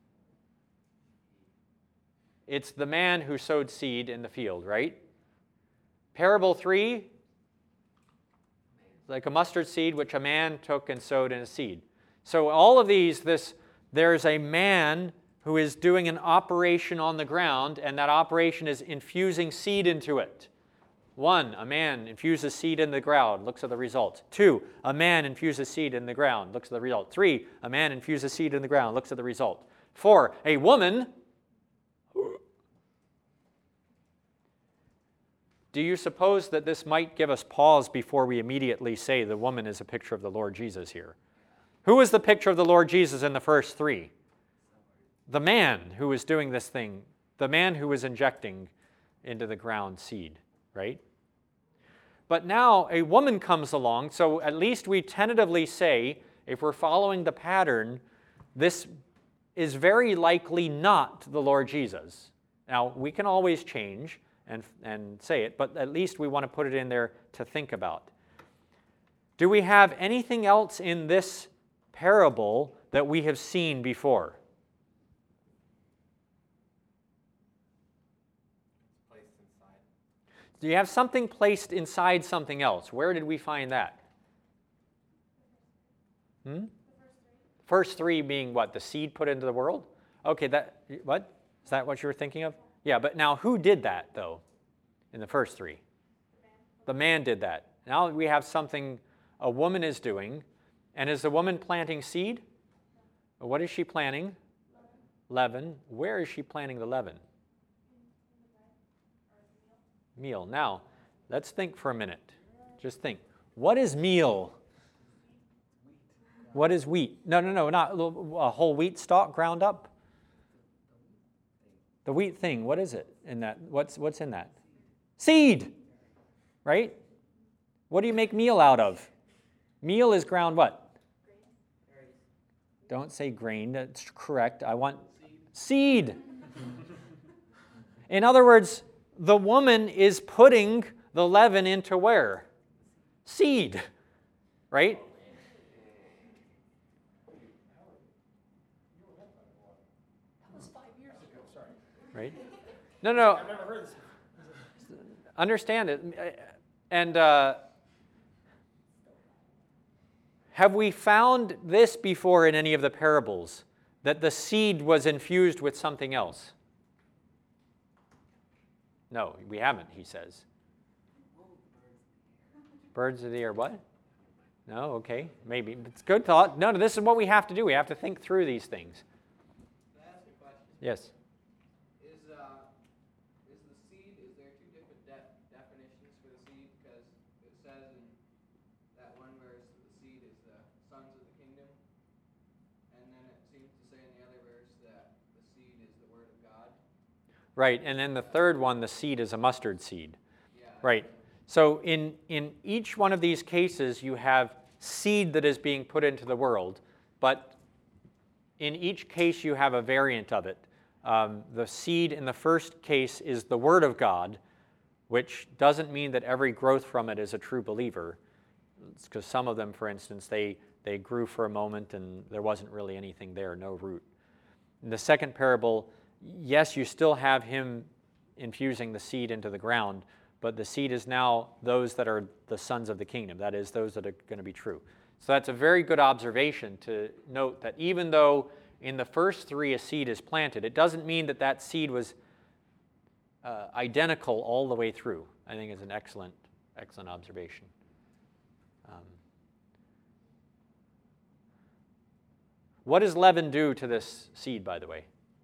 it's the man who sowed seed in the field, right? Parable three, like a mustard seed which a man took and sowed in a seed. So all of these, this there's a man who is doing an operation on the ground, and that operation is infusing seed into it. One, a man infuses seed in the ground, looks at the result. Two, a man infuses seed in the ground, looks at the result. Three, a man infuses seed in the ground, looks at the result. Four, a woman. Do you suppose that this might give us pause before we immediately say the woman is a picture of the Lord Jesus here? Who is the picture of the Lord Jesus in the first three? The man who was doing this thing, the man who was injecting into the ground seed, right? But now a woman comes along, so at least we tentatively say, if we're following the pattern, this is very likely not the Lord Jesus. Now, we can always change and, and say it, but at least we want to put it in there to think about. Do we have anything else in this parable that we have seen before? Placed inside. Do you have something placed inside something else? Where did we find that? Hmm? First three being what? The seed put into the world? Okay, that what? Is that what you were thinking of? Yeah, but now who did that, though, in the first three? The man did that. Now we have something a woman is doing. And is the woman planting seed? What is she planting? Leaven. Where is she planting the leaven? Meal. Now, let's think for a minute. Just think. What is meal? What is wheat? No, no, no, not a whole wheat stalk ground up. The wheat thing, what is it in that? What's, what's in that? Seed, right? What do you make meal out of? Meal is ground what? Don't say grain, that's correct. I want seed. In other words, the woman is putting the leaven into where? Seed, right? Right? No, no. I've never heard this. Understand it. And uh, have we found this before in any of the parables, that the seed was infused with something else? No, we haven't, he says. Birds of the air, what? No, okay, maybe. It's good thought. No, no, this is what we have to do. We have to think through these things. Can I ask you a question? Yes. Is uh, is the seed? Is there two different de- definitions for the seed? Because it says in that one verse that the seed is the sons of the kingdom, and then it seems to say in the other verse that the seed is the word of God. Right, and then the third one, the seed is a mustard seed. Yeah. Right. So in, in each one of these cases, you have seed that is being put into the world, but in each case you have a variant of it. Um, the seed in the first case is the Word of God, which doesn't mean that every growth from it is a true believer, because some of them, for instance, they, they grew for a moment and there wasn't really anything there, no root. In the second parable, yes, you still have him infusing the seed into the ground, but the seed is now those that are the sons of the kingdom, that is, those that are going to be true. So that's a very good observation to note that even though in the first three a seed is planted, it doesn't mean that that seed was uh, identical all the way through. I think it's an excellent, excellent observation. Um, what does leaven do to this seed, by the way?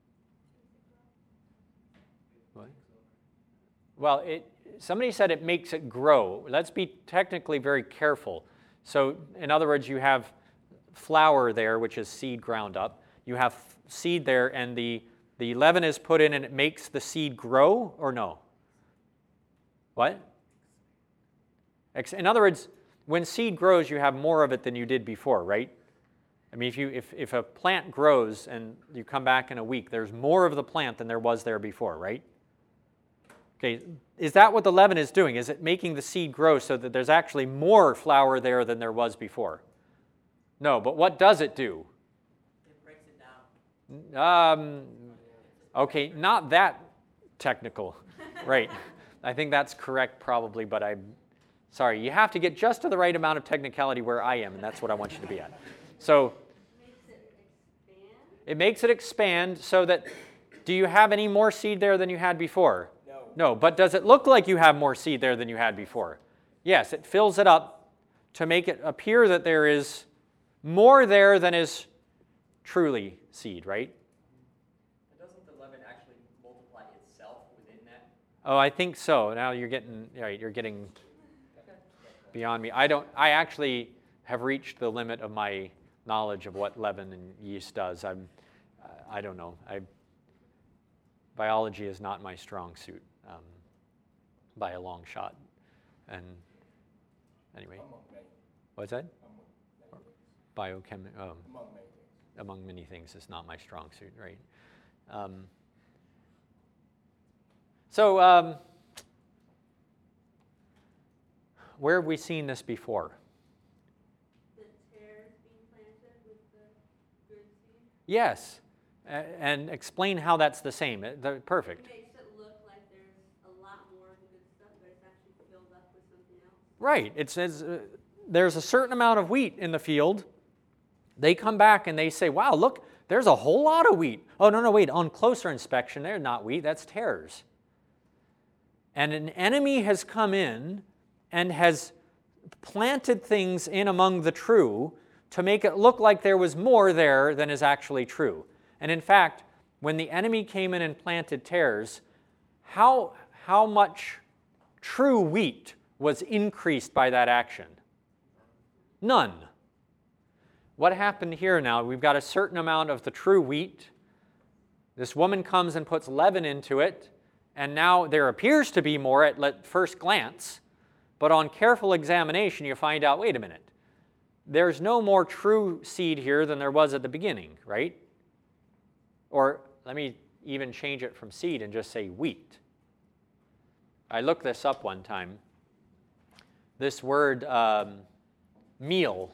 What? Well, it, somebody said it makes it grow. Let's be technically very careful. So, in other words, you have flour there, which is seed ground up. You have seed there, and the, the leaven is put in, and it makes the seed grow, or no? What? In other words, when seed grows, you have more of it than you did before, right? I mean, if, you, if, if a plant grows and you come back in a week, there's more of the plant than there was there before, right? Okay, is that what the leaven is doing? Is it making the seed grow so that there's actually more flour there than there was before? No, but what does it do? It breaks it down. Um, okay, not that technical, right? I think that's correct probably, but I'm sorry. You have to get just to the right amount of technicality where I am, and that's what I want you to be at. So Makes it expand? it makes it expand so that, do you have any more seed there than you had before? No. No, but does it look like you have more seed there than you had before? Yes, it fills it up to make it appear that there is more there than is truly seed, right? And doesn't the leaven actually multiply itself within that? Oh, I think so. Now you're getting right, you're getting beyond me. I don't I actually have reached the limit of my knowledge of what leaven and yeast does. I'm I don't know. I biology is not my strong suit. Um, by a long shot. And anyway, what's that? Biochem, um, Among many things. among many things, is not my strong suit, right? Um, So, um, where have we seen this before? The tares being planted with the good seed. Yes, A- and explain how that's the same. Uh, the- Perfect. It makes it look like there's a lot more of the good stuff, but it's actually filled up with something else. Right. It says uh, there's a certain amount of wheat in the field. They come back and they say, wow, look, there's a whole lot of wheat. Oh, no, no, wait. On closer inspection, they're not wheat. That's tares. And an enemy has come in and has planted things in among the true to make it look like there was more there than is actually true. And in fact, when the enemy came in and planted tares, how, how much true wheat was increased by that action? None. What happened here now? We've got a certain amount of the true wheat. This woman comes and puts leaven into it, and now there appears to be more at first glance, but on careful examination you find out, wait a minute, there's no more true seed here than there was at the beginning, right? Or let me even change it from seed and just say wheat. I looked this up one time. This word um, meal.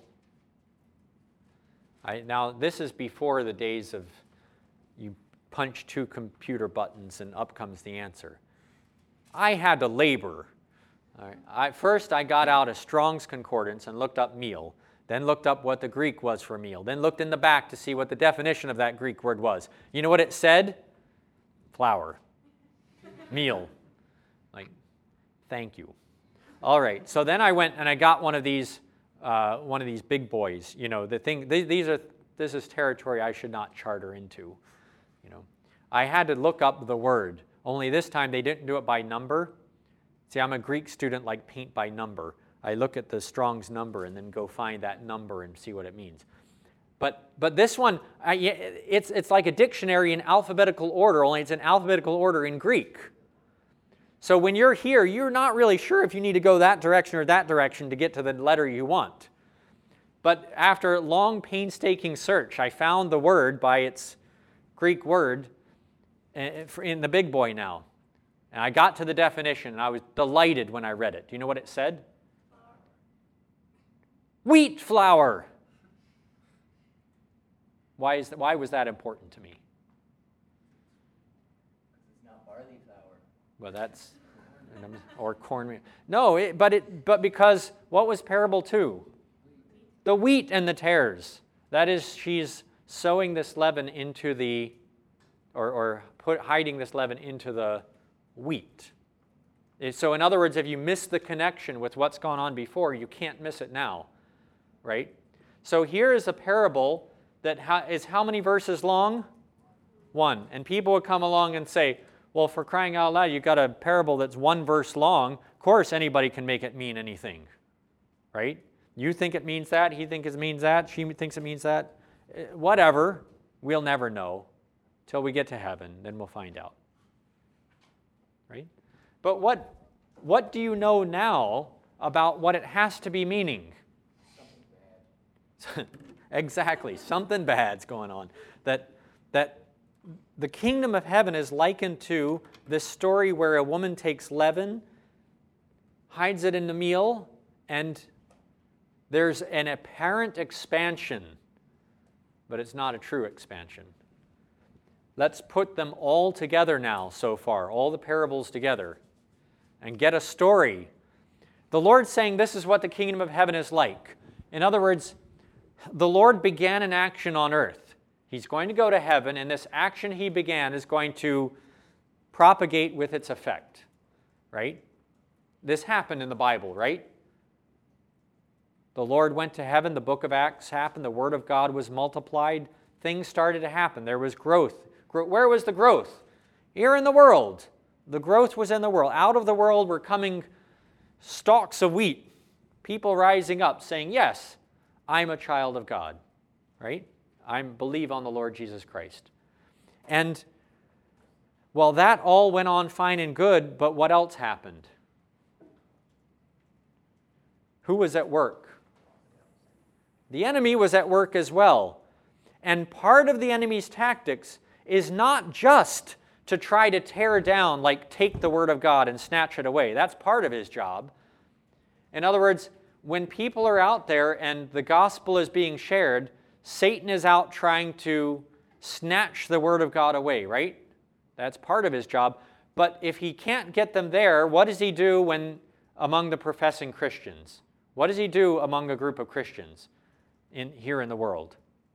I, now, this is before the days of you punch two computer buttons and up comes the answer. I had to labor. All right. I, first, I got out a Strong's Concordance and looked up meal, then looked up what the Greek was for meal, then looked in the back to see what the definition of that Greek word was. You know what it said? Flour. Meal. Like, thank you. All right, so then I went and I got one of these, uh, one of these big boys. You know, the thing. Th- these are. This is territory I should not charter into. You know, I had to look up the word. Only this time they didn't do it by number. See, I'm a Greek student, like paint by number. I look at the Strong's number and then go find that number and see what it means. But but this one, I, it's it's like a dictionary in alphabetical order. Only it's in alphabetical order in Greek. So when you're here, you're not really sure if you need to go that direction or that direction to get to the letter you want. But after long, painstaking search, I found the word by its Greek word in the big boy now. And I got to the definition, and I was delighted when I read it. Do you know what it said? Wheat flour. Why is that, why was that important to me? It's not barley flour. Well, that's, or cornmeal. No, it, but it, but because what was parable two? The wheat and the tares. That is, she's sowing this leaven into the, or, or put hiding this leaven into the wheat. So in other words, if you miss the connection with what's gone on before, you can't miss it now, right? So here is a parable that ha- is how many verses long? One. And people would come along and say, well, for crying out loud, you've got a parable that's one verse long. Of course, anybody can make it mean anything, right? You think it means that, he thinks it means that, she thinks it means that. Whatever, we'll never know till we get to heaven, then we'll find out, right? But what, what do you know now about what it has to be meaning? Something bad. Exactly, something bad's going on. That, that the kingdom of heaven is likened to this story where a woman takes leaven, hides it in the meal, and there's an apparent expansion, but it's not a true expansion. Let's put them all together now so far, all the parables together, and get a story. The Lord's saying this is what the kingdom of heaven is like. In other words, the Lord began an action on earth. He's going to go to heaven, and this action he began is going to propagate with its effect, right? This happened in the Bible, right? The Lord went to heaven, the book of Acts happened, the word of God was multiplied, things started to happen, there was growth. Where was the growth? Here in the world. The growth was in the world. Out of the world were coming stalks of wheat, people rising up saying, yes, I'm a child of God, right? I believe on the Lord Jesus Christ. And, well, that all went on fine and good, but what else happened? Who was at work? The enemy was at work as well. And part of the enemy's tactics is not just to try to tear down, like take the Word of God and snatch it away. That's part of his job. In other words, when people are out there and the gospel is being shared, Satan is out trying to snatch the Word of God away, right? That's part of his job. But if he can't get them there, what does he do when among the professing Christians? What does he do among a group of Christians in, here in the world?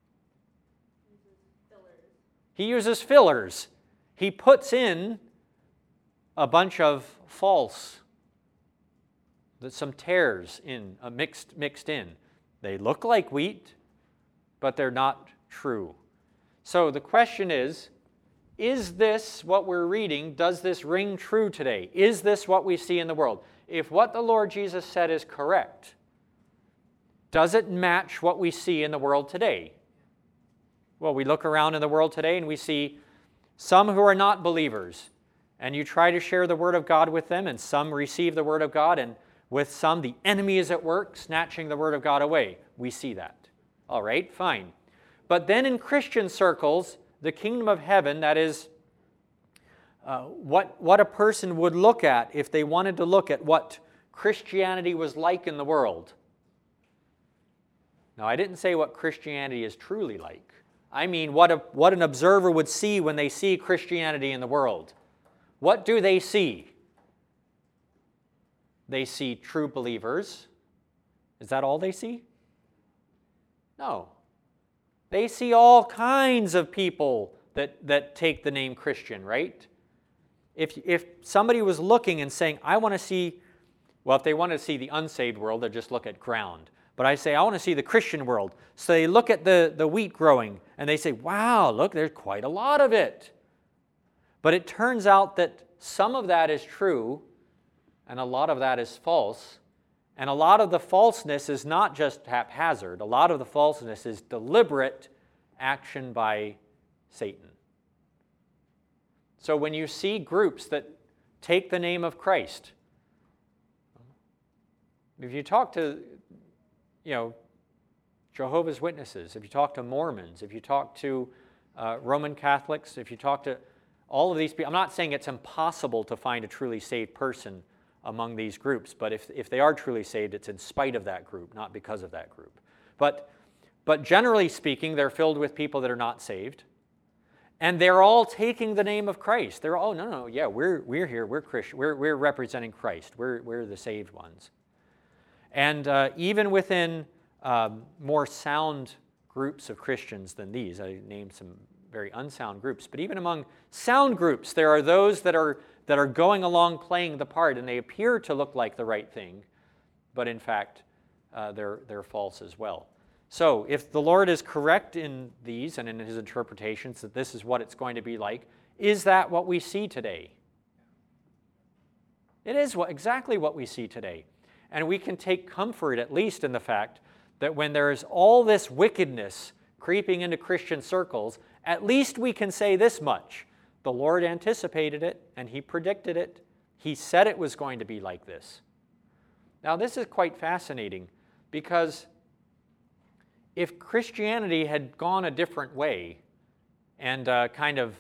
He uses fillers. He puts in a bunch of false, some tares in, uh, mixed, mixed in. They look like wheat, but they're not true. So the question is, is this what we're reading, does this ring true today? Is this what we see in the world? If what the Lord Jesus said is correct, does it match what we see in the world today? Well, we look around in the world today and we see some who are not believers, and you try to share the Word of God with them, and some receive the Word of God, and with some the enemy is at work, snatching the Word of God away. We see that. All right, fine. But then in Christian circles, the kingdom of heaven, that is uh, what, what a person would look at if they wanted to look at what Christianity was like in the world. Now, I didn't say what Christianity is truly like. I mean what, a, what an observer would see when they see Christianity in the world. What do they see? They see true believers. Is that all they see? No. They see all kinds of people that, that take the name Christian, right? If, if somebody was looking and saying, I want to see, well, if they want to see the unsaved world, they'll just look at ground. But I say, I want to see the Christian world. So they look at the, the wheat growing, and they say, wow, look, there's quite a lot of it. But it turns out that some of that is true, and a lot of that is false. And a lot of the falseness is not just haphazard. A lot of the falseness is deliberate action by Satan. So when you see groups that take the name of Christ, if you talk to, you know, Jehovah's Witnesses, if you talk to Mormons, if you talk to uh, Roman Catholics, if you talk to all of these people, I'm not saying it's impossible to find a truly saved person among these groups, but if, if they are truly saved, it's in spite of that group, not because of that group. But, but generally speaking, they're filled with people that are not saved, and they're all taking the name of Christ. They're all, no, no, yeah, we're, we're here, we're Christian, we're, we're representing Christ, we're, we're the saved ones. And uh, even within um, more sound groups of Christians than these, I named some very unsound groups, but even among sound groups, there are those that are that are going along playing the part, and they appear to look like the right thing, but in fact, uh, they're, they're false as well. So if the Lord is correct in these and in his interpretations that this is what it's going to be like, is that what we see today? It is what, exactly what we see today. And we can take comfort at least in the fact that when there is all this wickedness creeping into Christian circles, at least we can say this much. The Lord anticipated it, and he predicted it. He said it was going to be like this. Now, this is quite fascinating, because if Christianity had gone a different way and uh, kind of,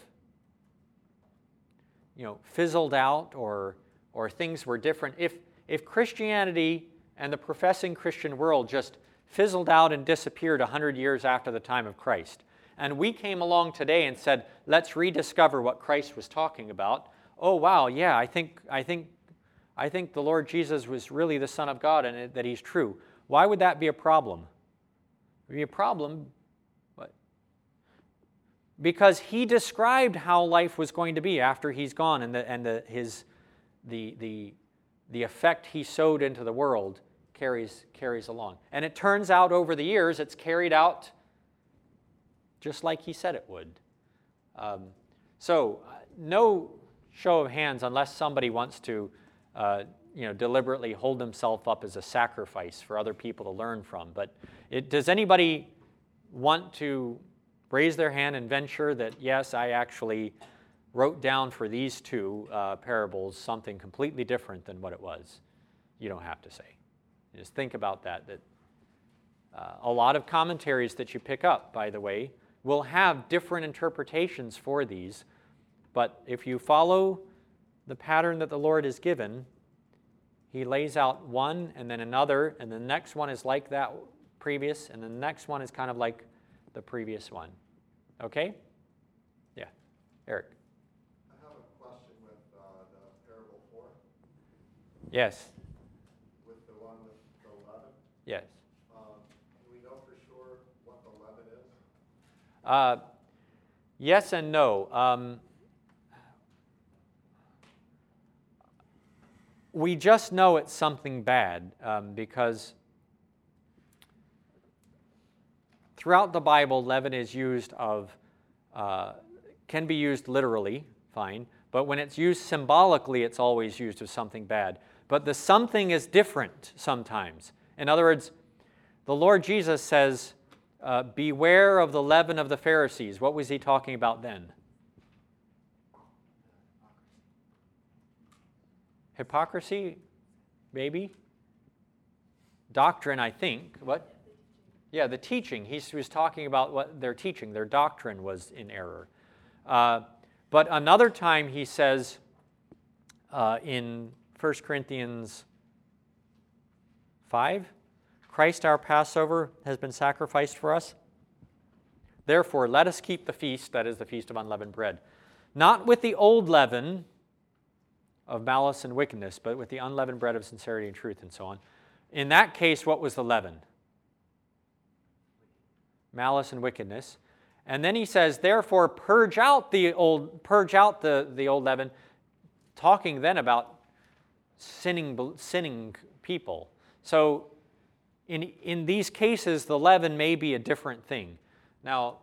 you know, fizzled out, or, or things were different, if, if Christianity and the professing Christian world just fizzled out and disappeared a hundred years after the time of Christ, and we came along today and said, let's rediscover what Christ was talking about. Oh, wow, yeah, I think, I think, I think the Lord Jesus was really the Son of God and that he's true. Why would that be a problem? It would be a problem, but because he described how life was going to be after he's gone, and the, and the, his, the, the, the effect he sowed into the world carries, carries along. And it turns out over the years, it's carried out just like he said it would. Um, so uh, no show of hands unless somebody wants to uh, you know, deliberately hold himself up as a sacrifice for other people to learn from. But it, does anybody want to raise their hand and venture that, yes, I actually wrote down for these two uh, parables something completely different than what it was? You don't have to say. You just think about that. That uh, a lot of commentaries that you pick up, by the way, will have different interpretations for these, But if you follow the pattern that the Lord has given, he lays out one and then another, and the next one is like that previous, and the next one is kind of like the previous one. Okay? Yeah. Eric. I have a question with uh, the parable four, Yes. with the one with the leaven. Yes. Um, do we know for sure what the leaven is? Uh, yes and no. Um, we just know it's something bad um, because throughout the Bible, leaven is used of, uh, can be used literally, fine, but when it's used symbolically, it's always used of something bad. But the something is different sometimes. In other words, the Lord Jesus says, uh, beware of the leaven of the Pharisees. What was he talking about then? Hypocrisy, maybe? Doctrine, I think. What? Yeah, the teaching. He was talking about what their teaching, their doctrine was in error. Uh, but another time he says uh, in First Corinthians five, Christ our Passover has been sacrificed for us. Therefore, let us keep the feast, that is the feast of unleavened bread, not with the old leaven of malice and wickedness, but with the unleavened bread of sincerity and truth, and so on. In that case, what was the leaven? Malice and wickedness. And then he says, therefore, purge out the old, purge out the, the old leaven, talking then about sinning, sinning people. So in, in these cases, the leaven may be a different thing. Now,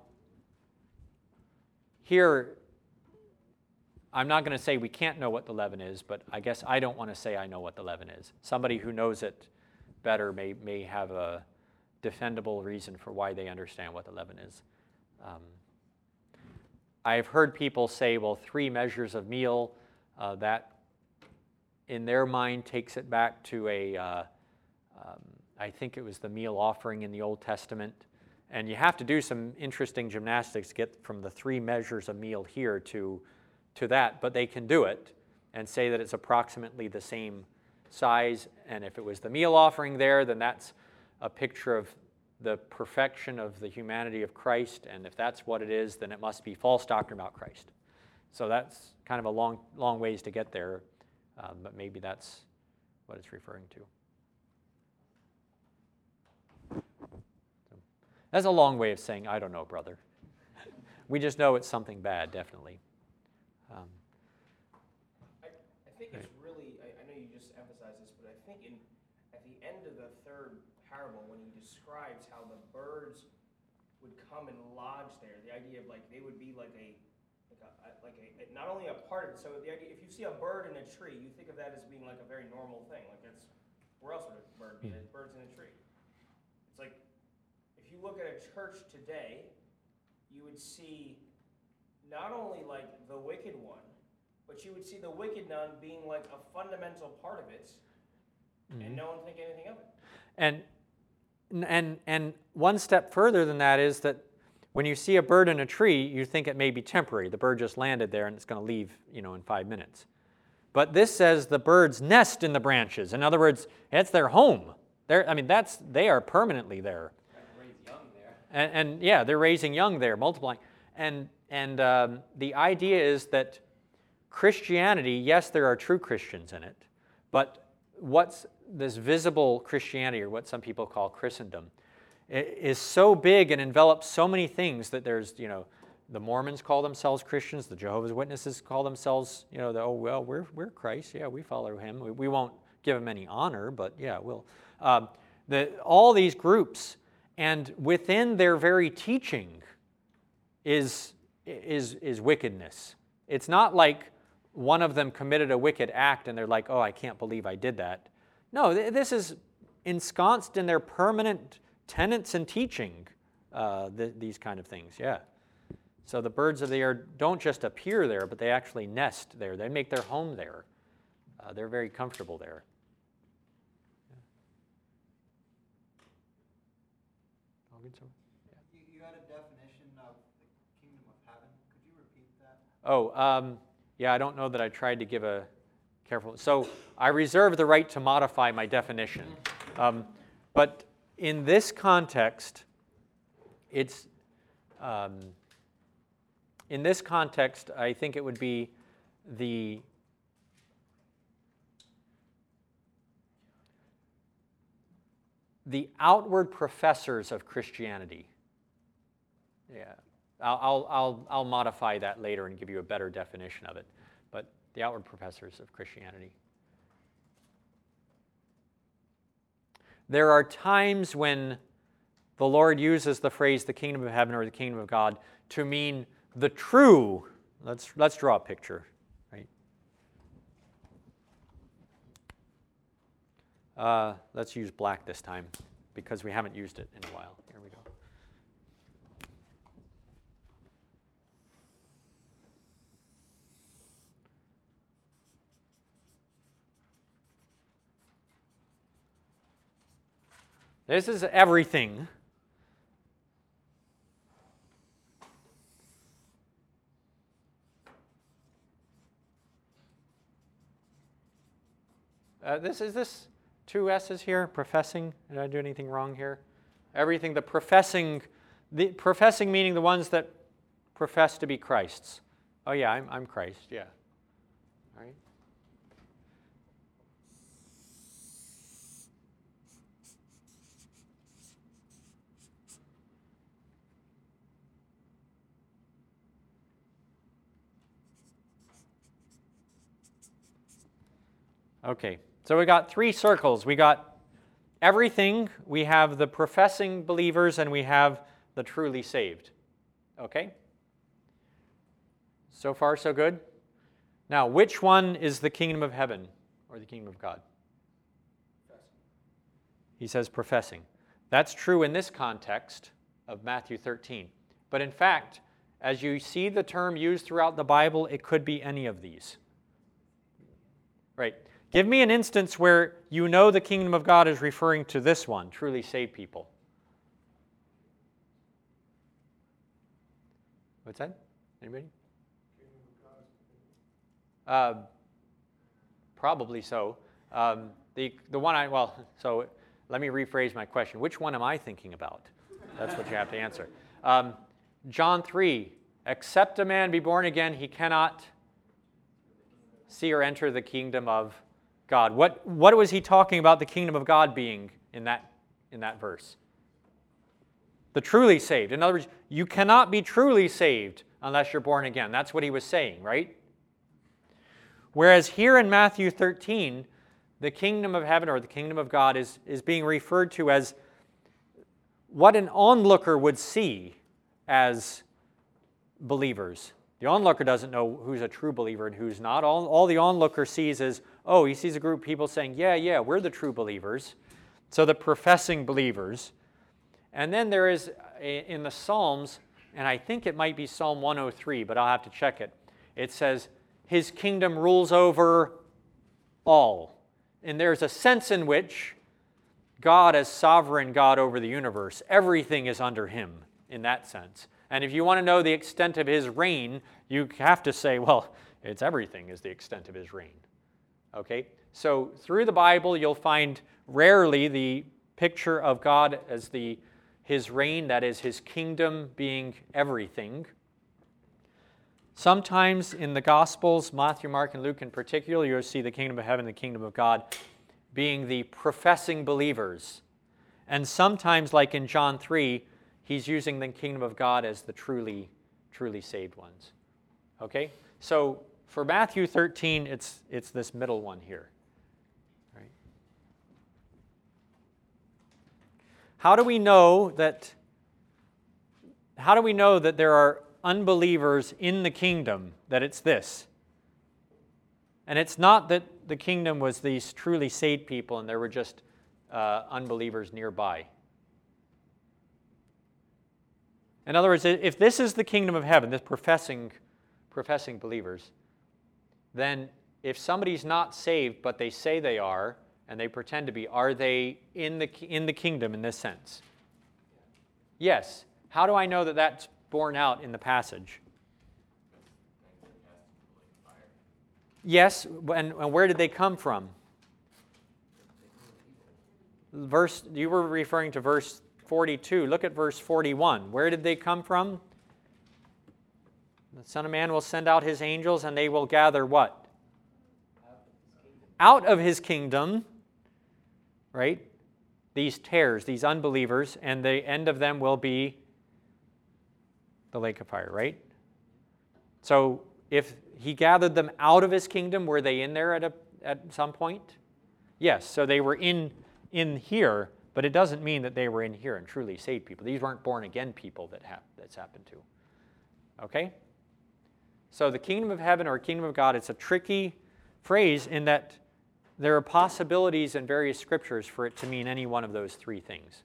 here, I'm not going to say we can't know what the leaven is, but I guess I don't want to say I know what the leaven is. Somebody who knows it better may, may have a defendable reason for why they understand what the leaven is. Um, I've heard people say, well, three measures of meal, uh, that in their mind takes it back to a, uh, um, I think it was the meal offering in the Old Testament. And you have to do some interesting gymnastics to get from the three measures of meal here to to that, but they can do it and say that it's approximately the same size. And if it was the meal offering there, then that's a picture of the perfection of the humanity of Christ. And if that's what it is, then it must be false doctrine about Christ. So that's kind of a long, long ways to get there, um, but maybe that's what it's referring to. So, that's a long way of saying, I don't know, brother. We just know it's something bad, definitely. Um, I, I think it's really, I, I know you just emphasized this, but I think in at the end of the third parable, when he describes how the birds would come and lodge there, the idea of like they would be like a, like a, like a not only a part of it, so the idea, if you see a bird in a tree, you think of that as being like a very normal thing, like that's, where else would a bird be? There's birds in a tree. It's like, if you look at a church today, you would see not only like the wicked one, but you would see the wicked one being like a fundamental part of it, mm-hmm. and no one think anything of it. And and and one step further than that is that when you see a bird in a tree, you think it may be temporary. The bird just landed there and it's going to leave, you know, in five minutes. But this says the birds nest in the branches. In other words, it's their home. They're, I mean, that's they are permanently there. Raise young there. And, and yeah, they're raising young there, multiplying. And And um, the idea is that Christianity, yes, there are true Christians in it, but what's this visible Christianity, or what some people call Christendom, is so big and envelops so many things that there's, you know, the Mormons call themselves Christians, the Jehovah's Witnesses call themselves, you know, the, oh, well, we're, we're Christ, yeah, we follow him. We, we won't give him any honor, but yeah, we'll. Um, the, all these groups, and within their very teaching is is is wickedness. It's not like one of them committed a wicked act and they're like, oh, I can't believe I did that. No, th- this is ensconced in their permanent tenets and teaching, uh, th- these kind of things, yeah. So the birds of the air don't just appear there, but they actually nest there. They make their home there. Uh, they're very comfortable there. You, you had a definition of the kingdom of heaven. Could you repeat that? Oh, um, yeah, I don't know that I tried to give a careful. So I reserve the right to modify my definition. Um, but in this context, it's, um, in this context, I think it would be the the outward professors of Christianity. Yeah, I'll, I'll, I'll, I'll modify that later and give you a better definition of it. But the outward professors of Christianity. There are times when the Lord uses the phrase the kingdom of heaven or the kingdom of God to mean the true. Let's, let's draw a picture, right? Uh, let's use black this time because we haven't used it in a while. Here we go. This is everything. Uh, this is this two S's here, professing. Did I do anything wrong here? Everything, the professing, the professing meaning the ones that profess to be Christ's. Oh yeah, I'm, I'm Christ, yeah. All right. Okay, so we got three circles. We got everything. We have the professing believers, and we have the truly saved. Okay? So far, so good? Now, which one is the kingdom of heaven or the kingdom of God? He says professing. That's true in this context of Matthew thirteen. But in fact, as you see the term used throughout the Bible, it could be any of these. Right. Give me an instance where you know the kingdom of God is referring to this one, truly saved people. What's that? Anybody? Uh, probably so. Um, the, the one I, well, so let me rephrase my question. Which one am I thinking about? That's what you have to answer. Um, John three, except a man be born again, he cannot see or enter the kingdom of God. What, what was he talking about the kingdom of God being in that, in that verse? The truly saved. In other words, you cannot be truly saved unless you're born again. That's what he was saying, right? Whereas here in Matthew thirteen, the kingdom of heaven or the kingdom of God is, is being referred to as what an onlooker would see as believers. The onlooker doesn't know who's a true believer and who's not. All, all the onlooker sees is, oh, he sees a group of people saying, yeah, yeah, we're the true believers. So the professing believers. And then there is, a, in the Psalms, and I think it might be Psalm one oh three, but I'll have to check it. It says, his kingdom rules over all. And there's a sense in which God as sovereign God over the universe, everything is under him in that sense. And if you want to know the extent of his reign, you have to say, well, it's everything is the extent of his reign. Okay? So through the Bible, you'll find rarely the picture of God as the his reign, that is, his kingdom being everything. Sometimes in the Gospels, Matthew, Mark, and Luke in particular, you'll see the kingdom of heaven, the kingdom of God, being the professing believers. And sometimes, like in John three, he's using the kingdom of God as the truly, truly saved ones. Okay? So for Matthew thirteen, it's, it's this middle one here. Right? How do we know that, how do we know that there are unbelievers in the kingdom, that it's this? And it's not that the kingdom was these truly saved people and there were just uh, unbelievers nearby. In other words, if this is the kingdom of heaven, this professing, professing believers, then if somebody's not saved but they say they are and they pretend to be, are they in the, in the kingdom in this sense? Yes. How do I know that that's borne out in the passage? Yes, and, and where did they come from? Verse, you were referring to verse forty-two. Look at verse forty-one. Where did they come from? The Son of Man will send out his angels, and they will gather what? Out of his kingdom, right? These tares, these unbelievers, and the end of them will be the lake of fire, right? So if he gathered them out of his kingdom, were they in there at, a, at some point? Yes, so they were in, in here, but it doesn't mean that they were in here and truly saved people. These weren't born-again people that hap- that's happened to. Okay? So the kingdom of heaven or kingdom of God, it's a tricky phrase in that there are possibilities in various scriptures for it to mean any one of those three things.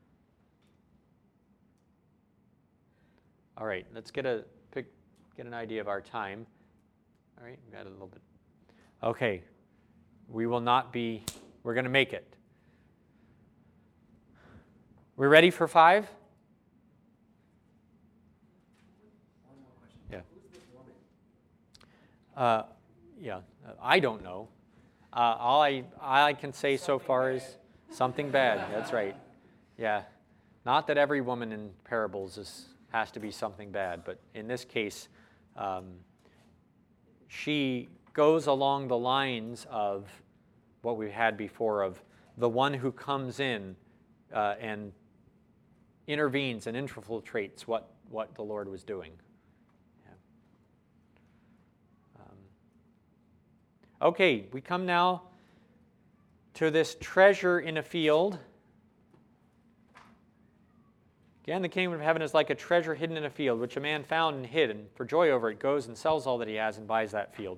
All right, let's get a pick, get an idea of our time. All right, we've got a little bit. Okay, we will not be, we're going to make it. We ready for five? One more question. Yeah. Who's this woman? Uh, yeah, uh, I don't know. Uh, all, I, all I can say so far is something bad. That's right. Yeah. Not that every woman in parables is, has to be something bad, but in this case, um, she goes along the lines of what we've had before of the one who comes in uh, and intervenes and infiltrates what, what the Lord was doing. Okay, we come now to this treasure in a field. Again, the kingdom of heaven is like a treasure hidden in a field, which a man found and hid, and for joy over it goes and sells all that he has and buys that field.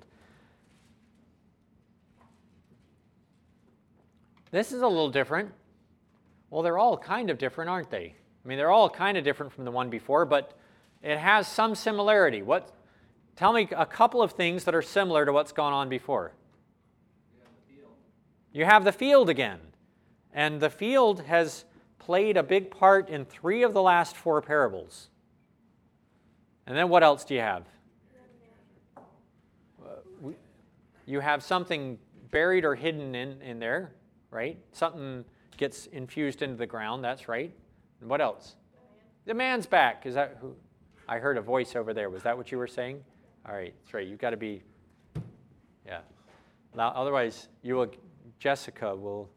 This is a little different. Well, they're all kind of different, aren't they? I mean, they're all kind of different from the one before, but it has some similarity. What? Tell me a couple of things that are similar to what's gone on before. You have the field. You have the field again. And the field has played a big part in three of the last four parables. And then what else do you have? Uh, we, you have something buried or hidden in, in there, right? Something gets infused into the ground, that's right. And what else? The man's back. Is that who? I heard a voice over there. Was that what you were saying? All right, that's right. You've got to be, yeah. Now, otherwise, you will, Jessica will,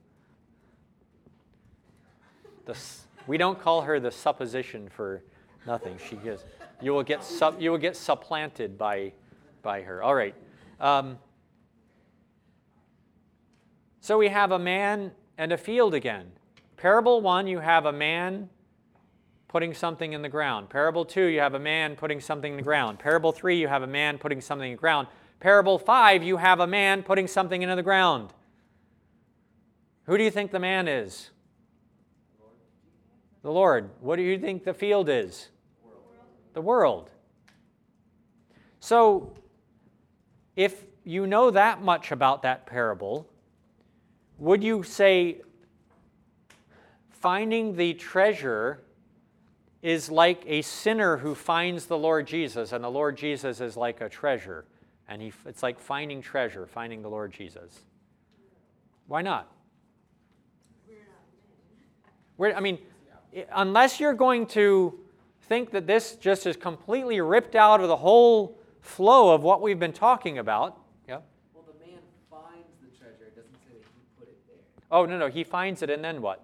the, we don't call her the supposition for nothing. She gets, you will get, sup, you will get supplanted by, by her. All right. Um, so we have a man and a field again. Parable one, you have a man putting something in the ground. Parable two, you have a man putting something in the ground. Parable three, you have a man putting something in the ground. Parable five, you have a man putting something into the ground. Who do you think the man is? The Lord. What do you think the field is? The world. So, if you know that much about that parable, would you say finding the treasure is like a sinner who finds the Lord Jesus, and the Lord Jesus is like a treasure, and he, it's like finding treasure, finding the Lord Jesus? Why not? We're, I mean, unless you're going to think that this just is completely ripped out of the whole flow of what we've been talking about. Yeah. Well, the man finds the treasure. It doesn't say that he put it there. Oh, no, no. He finds it, and then what?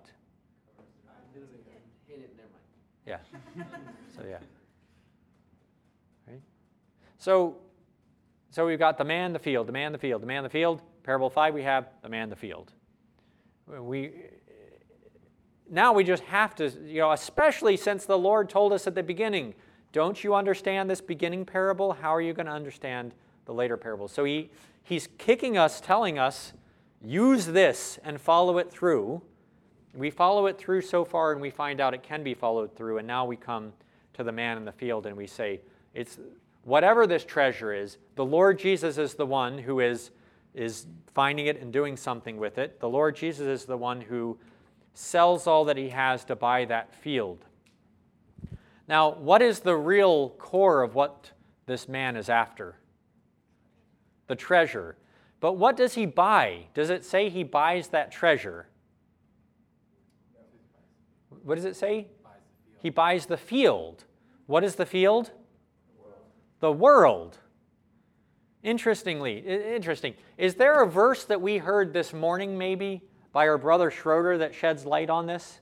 Hid it, never mind. Yeah. So, yeah. Right? So, so we've got the man, the field, the man, the field, the man, the field. Parable five, we have the man, the field. We, now we just have to, you know, especially since the Lord told us at the beginning, don't you understand this beginning parable? How are you going to understand the later parables? So he, he's kicking us, telling us, use this and follow it through. We follow it through so far, and we find out it can be followed through, and now we come to the man in the field, and we say, it's whatever this treasure is, the Lord Jesus is the one who is, is finding it and doing something with it. The Lord Jesus is the one who sells all that he has to buy that field. Now, what is the real core of what this man is after? the treasure. But what does he buy? Does it say he buys that treasure? What does it say? He buys the field. What is the field? The world. Interestingly, interesting. Is there a verse that we heard this morning maybe by our brother Schroeder that sheds light on this?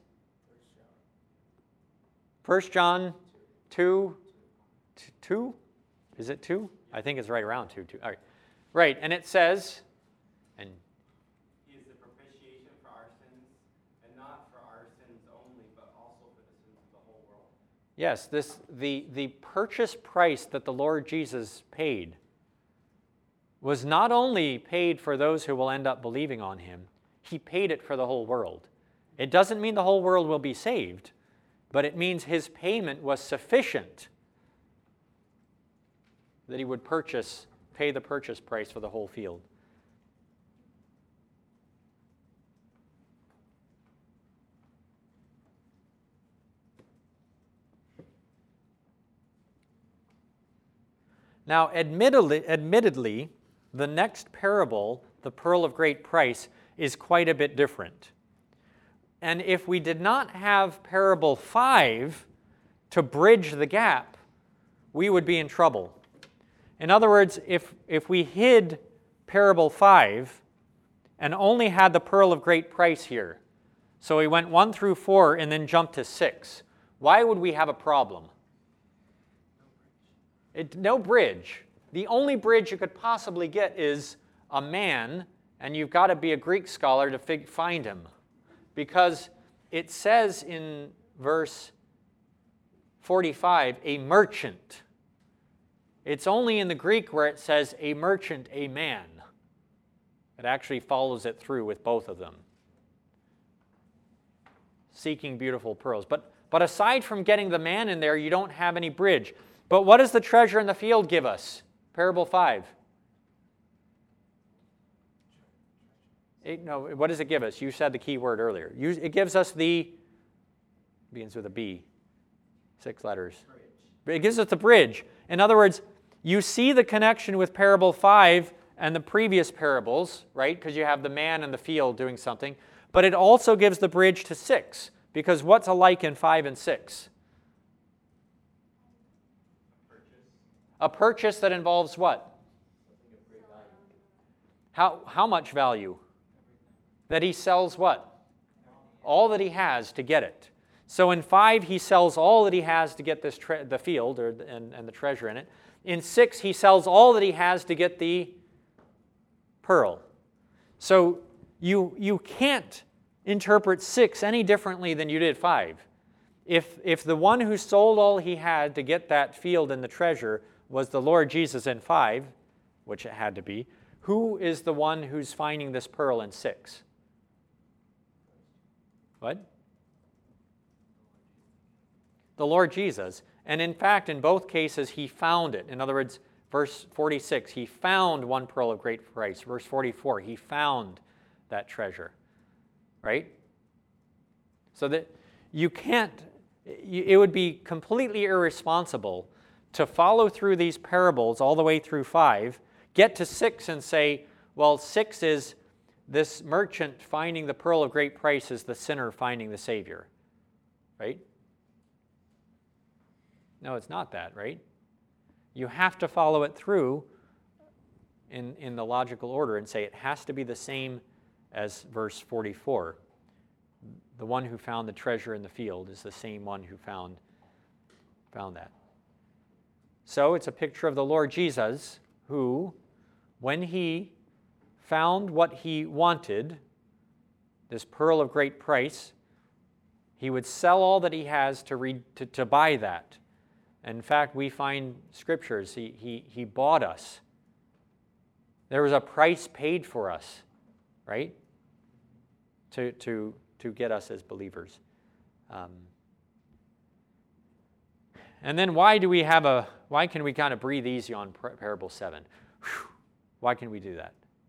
First John two, two? Is it two? I think it's right around two. two. All right. Right, and it says, and He is the propitiation for our sins, and not for our sins only, but also for the sins of the whole world. yes, this the the purchase price that the Lord Jesus paid was not only paid for those who will end up believing on him, he paid it for the whole world. It doesn't mean the whole world will be saved, but it means his payment was sufficient that he would purchase, pay the purchase price for the whole field. Now, admittedly, admittedly, the next parable, the pearl of great price, is quite a bit different. And if we did not have parable five to bridge the gap, we would be in trouble. In other words, if, if we hid parable five and only had the pearl of great price here, so we went one through four and then jumped to six, why would we have a problem? It, no bridge. The only bridge you could possibly get is a man, and you've got to be a Greek scholar to fig- find him. Because it says in verse forty-five, a merchant. It's only in the Greek where it says a merchant, a man. It actually follows it through with both of them. Seeking beautiful pearls. But, but aside from getting the man in there, you don't have any bridge. But what does the treasure in the field give us? Parable five. It, no, what does it give us? You said the key word earlier. You, it gives us the, begins with a B, six letters. Bridge. It gives us the bridge. In other words, you see the connection with parable five and the previous parables, right? Because you have the man in the field doing something. But it also gives the bridge to six, because what's alike in five and six? A purchase that involves what? How, how much value? That he sells what? All that he has to get it. So in five, he sells all that he has to get this tre- the field or, and, and the treasure in it. In six, he sells all that he has to get the pearl. So you, you can't interpret six any differently than you did five. If, if the one who sold all he had to get that field and the treasure was the Lord Jesus in five, which it had to be, who is the one who's finding this pearl in six? What? The Lord Jesus. And in fact, in both cases, he found it. In other words, verse forty-six, he found one pearl of great price. Verse forty-four, he found that treasure. Right? So that you can't, it would be completely irresponsible to follow through these parables all the way through five, get to six and say, well, six is this merchant finding the pearl of great price is the sinner finding the Savior. Right? No, it's not that, right? You have to follow it through in, in the logical order and say it has to be the same as verse forty-four. The one who found the treasure in the field is the same one who found, found that. So it's a picture of the Lord Jesus who, when he found what he wanted, this pearl of great price, he would sell all that he has to, read, to, to buy that. In fact, we find scriptures, he, he, he bought us. There was a price paid for us, right? To, to, to get us as believers. Um, and then why do we have a, why can we kind of breathe easy on parable seven? Whew, why can we do that?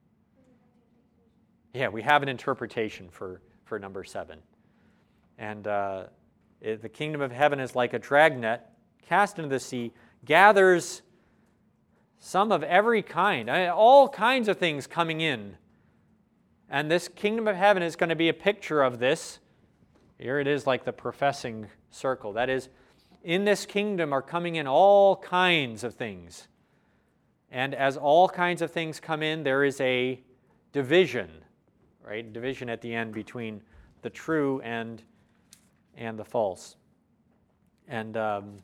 Yeah, we have an interpretation for, for number seven. And uh, it, the kingdom of heaven is like a dragnet cast into the sea, gathers some of every kind, I mean, all kinds of things coming in. And this kingdom of heaven is going to be a picture of this. Here it is like the professing circle. That is, in this kingdom are coming in all kinds of things. And as all kinds of things come in, there is a division, right? Division at the end between the true and, and the false. And um,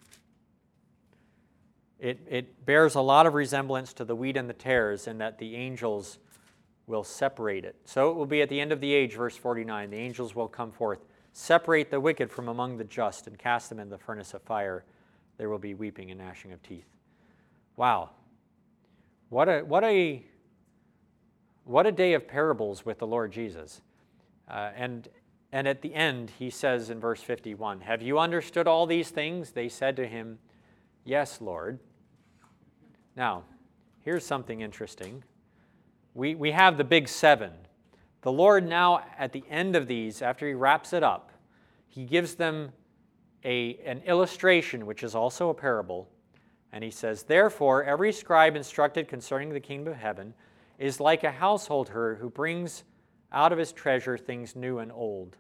it, it bears a lot of resemblance to the wheat and the tares in that the angels will separate it. So it will be at the end of the age, verse forty-nine, the angels will come forth, separate the wicked from among the just, and cast them in the furnace of fire. There will be weeping and gnashing of teeth. Wow. What a, what a, what a day of parables with the Lord Jesus. Uh, and, and at the end, he says in verse fifty-one, have you understood all these things? They said to him, yes, Lord. Now, here's something interesting. We, we have the big seven. The Lord now, at the end of these, after he wraps it up, he gives them a, an illustration, which is also a parable. And he says, therefore, every scribe instructed concerning the kingdom of heaven is like a householder who brings out of his treasure things new and old.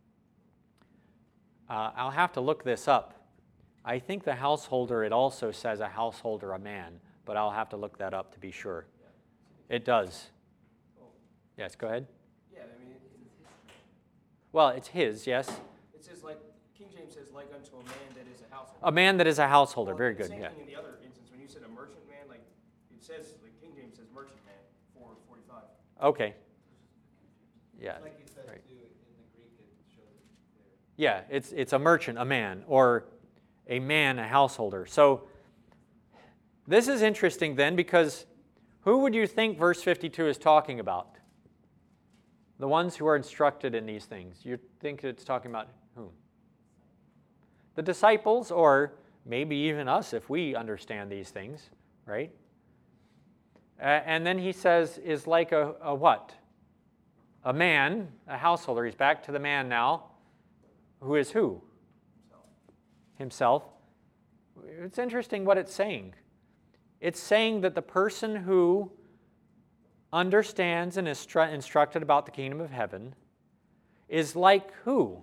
Uh, I'll have to look this up. I think the householder, it also says a householder, a man, but I'll have to look that up to be sure. It does. Yes, go ahead. Yeah, I mean, it, Well, it's his, yes. it says like, King James says, like unto a man that is a householder. A man that is a householder. Well, Very the good, same yeah. thing in the other instance, when you said a merchant man, like, it says, like, King James says merchant man, four forty-five. Okay. Yeah. Like you said right. too, in the Greek it shows it there. Yeah, it's, it's a merchant, a man, or a man, a householder. So this is interesting then, because who would you think verse fifty-two is talking about? The ones who are instructed in these things. You think it's talking about whom? The disciples, or maybe even us if we understand these things, right? Uh, and then he says, is like a, a what? A man, a householder. He's back to the man now, who is who? Himself. It's interesting what it's saying. It's saying that the person who understands and is stru- instructed about the kingdom of heaven is like who?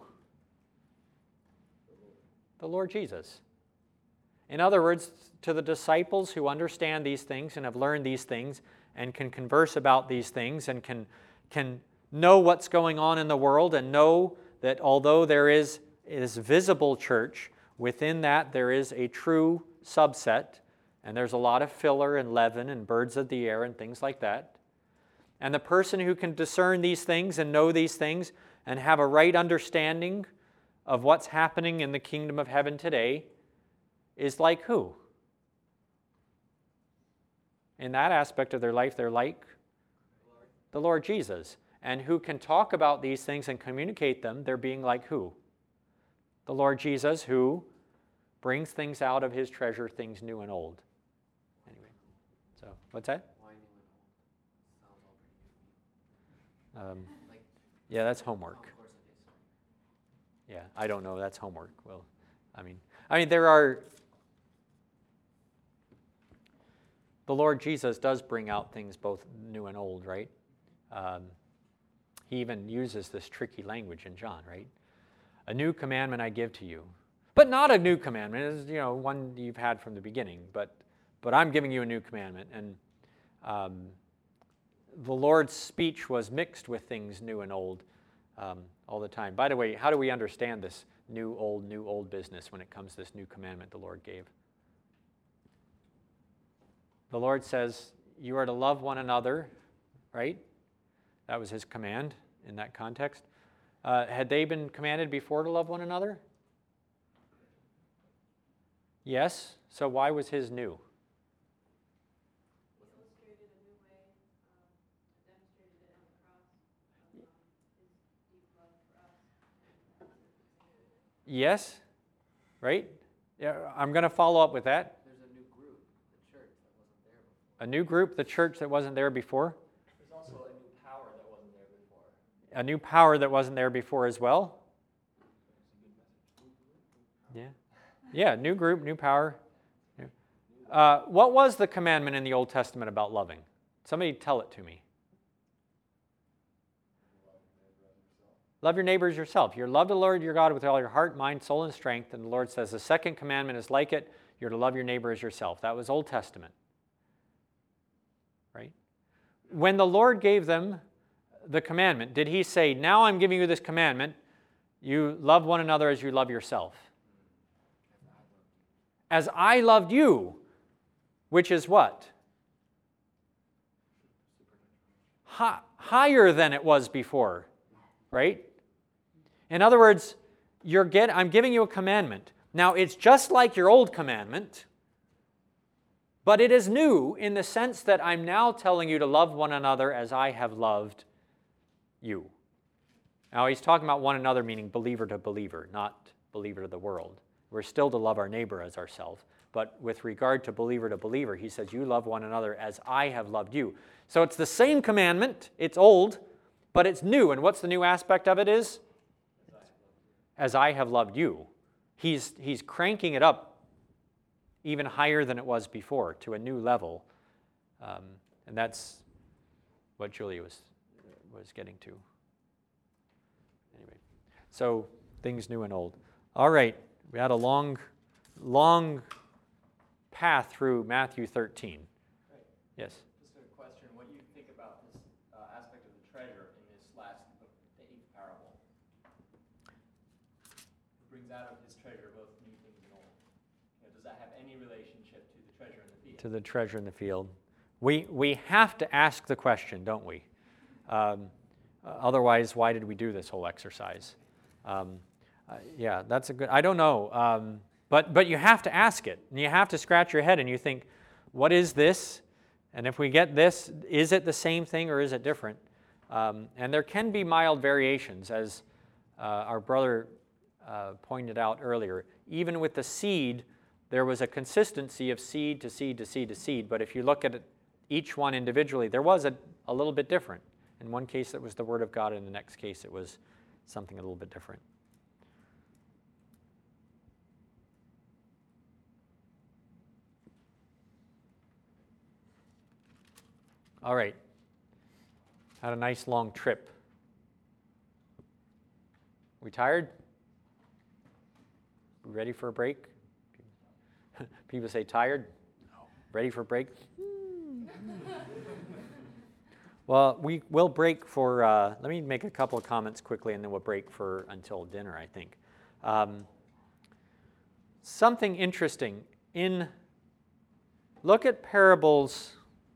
The Lord Jesus. In other words, to the disciples who understand these things and have learned these things and can converse about these things and can, can know what's going on in the world and know that although there is this visible church, within that there is a true subset, and there's a lot of filler and leaven and birds of the air and things like that. And the person who can discern these things and know these things and have a right understanding of what's happening in the kingdom of heaven today is like who? In that aspect of their life, they're like the Lord Jesus. And who can talk about these things and communicate them, they're being like who? The Lord Jesus, who brings things out of his treasure, things new and old. Anyway, so what's that? Why new and old? Sounds all pretty good. Um, Like, yeah, that's oh, homework. of course it is. Yeah, I don't know. That's homework. Well, I mean, I mean, there are. The Lord Jesus does bring out things both new and old, right? Um, he even uses this tricky language in John, right? A new commandment I give to you, but not a new commandment. It's, you know, one you've had from the beginning, but but I'm giving you a new commandment. And um, the Lord's speech was mixed with things new and old um, all the time. By the way, how do we understand this new, old, new, old business when it comes to this new commandment the Lord gave? The Lord says, you are to love one another, right? That was his command in that context. Uh, had they been commanded before to love one another? Yes. So why was his new? Illustrated a new way, um, demonstrated it on the cross, of, um, his deep love for us. Yes. Right? Yeah, I'm going to follow up with that. There's a new group, the church, that wasn't there before. A new group, the church that wasn't there before. There's also a new power that wasn't there before. A new power that wasn't there before as well. Yeah. Yeah, new group, new power. Uh, what was the commandment in the Old Testament about loving? Somebody tell it to me. Love your neighbor as yourself. You're to love the Lord your God with all your heart, mind, soul, and strength. And the Lord says the second commandment is like it. You're to love your neighbor as yourself. That was Old Testament. Right? When the Lord gave them the commandment, did he say, now I'm giving you this commandment, you love one another as you love yourself? As I loved you, which is what? Hi- higher than it was before, right? In other words, you're get, I'm giving you a commandment. Now, it's just like your old commandment, but it is new in the sense that I'm now telling you to love one another as I have loved you. Now, he's talking about one another, meaning believer to believer, not believer to the world. We're still to love our neighbor as ourselves, but with regard to believer to believer, he says, you love one another as I have loved you. So it's the same commandment, it's old, but it's new. And what's the new aspect of it is? As I have loved you. He's, he's cranking it up even higher than it was before, to a new level. Um, and that's what Julia was, was getting to. Anyway, so things new and old. All right, we had a long, long path through Matthew thirteen. Right. Yes? Just a question. What do you think about this uh, aspect of the treasure in this last, the eighth parable? He brings out of his treasure both new things and old. You know, does that have any relationship to the treasure in the field? To the treasure in the field. We, we have to ask the question, don't we? Um, otherwise, why did we do this whole exercise? Um, uh, yeah, that's a good, I don't know. Um, but, but you have to ask it. And you have to scratch your head and you think, what is this? And if we get this, is it the same thing or is it different? Um, and there can be mild variations, as uh, our brother uh, pointed out earlier. Even with the seed, there was a consistency of seed to seed to seed to seed. But if you look at it, each one individually, there was a, a little bit different. In one case, it was the Word of God. In the next case, it was something a little bit different. All right. Had a nice long trip. We tired? We ready for a break? People say tired? No. Ready for a break? Well, we will break for, uh, let me make a couple of comments quickly and then we'll break for until dinner, I think. Um, something interesting in, look at parables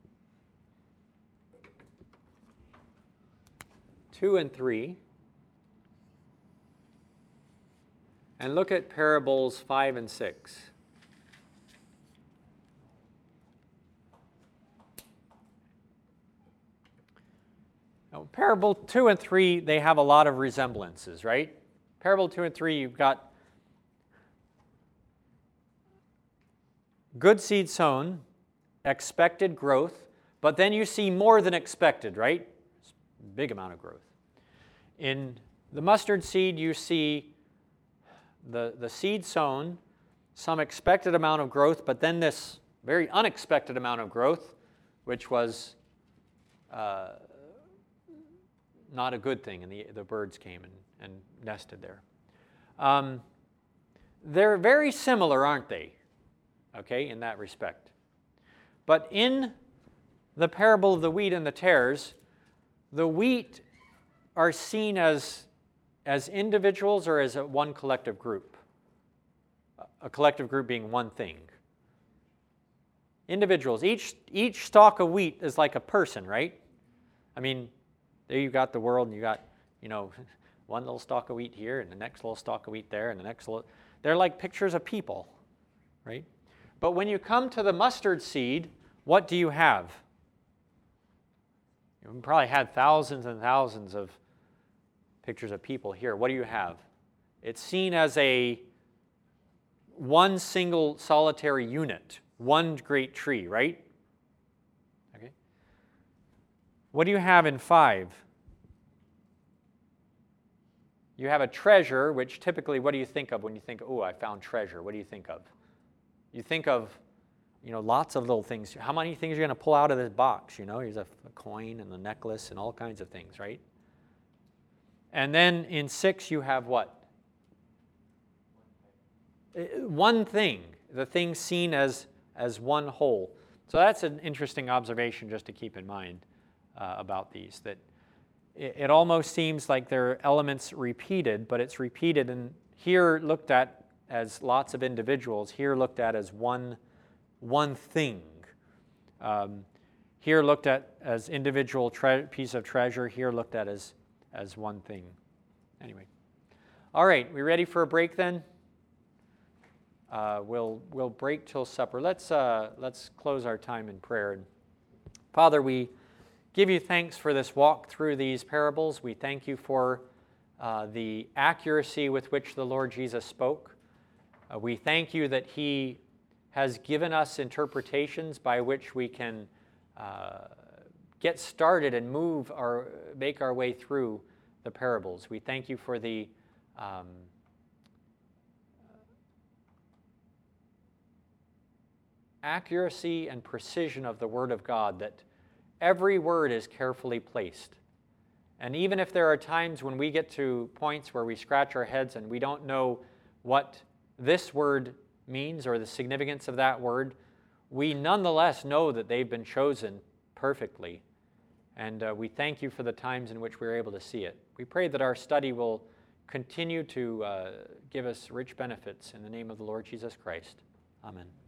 two and three, and look at parables five and six. Now, parable two and three, they have a lot of resemblances, right? Parable two and three, you've got good seed sown, expected growth, but then you see more than expected, right? Big amount of growth. In the mustard seed, you see the, the seed sown, some expected amount of growth, but then this very unexpected amount of growth, which was uh, not a good thing, and the, the birds came and, and nested there. Um, they're very similar, aren't they? Okay, in that respect. But in the parable of the wheat and the tares, the wheat are seen as, as individuals or as a one collective group? A collective group being one thing. Individuals. Each, each stalk of wheat is like a person, right? I mean, there you got the world and you got, you know, one little stalk of wheat here and the next little stalk of wheat there and the next little... They're like pictures of people, right? But when you come to the mustard seed, what do you have? You probably had thousands and thousands of pictures of people here. What do you have? It's seen as a one single solitary unit, one great tree, right? Okay. What do you have in five? You have a treasure, which typically, what do you think of when you think, oh, I found treasure? What do you think of? You think of You know, lots of little things. How many things are you going to pull out of this box? You know, here's a, a coin and a necklace and all kinds of things, right? And then in six, you have what? One thing, the thing seen as, as one whole. So that's an interesting observation just to keep in mind uh, about these, that it, it almost seems like there are elements repeated, but it's repeated and here looked at as lots of individuals, here looked at as one, one thing. Um, here looked at as individual tre- piece of treasure, here looked at as, as one thing. Anyway. All right, we ready for a break then? Uh, we'll, we'll break till supper. Let's, uh, let's close our time in prayer. Father, we give you thanks for this walk through these parables. We thank you for uh, the accuracy with which the Lord Jesus spoke. Uh, we thank you that he has given us interpretations by which we can uh, get started and move our, make our way through the parables. We thank you for the um, accuracy and precision of the Word of God, that every word is carefully placed. And even if there are times when we get to points where we scratch our heads and we don't know what this word means or the significance of that word, we nonetheless know that they've been chosen perfectly. And uh, we thank you for the times in which we're able to see it. We pray that our study will continue to uh, give us rich benefits in the name of the Lord Jesus Christ. Amen.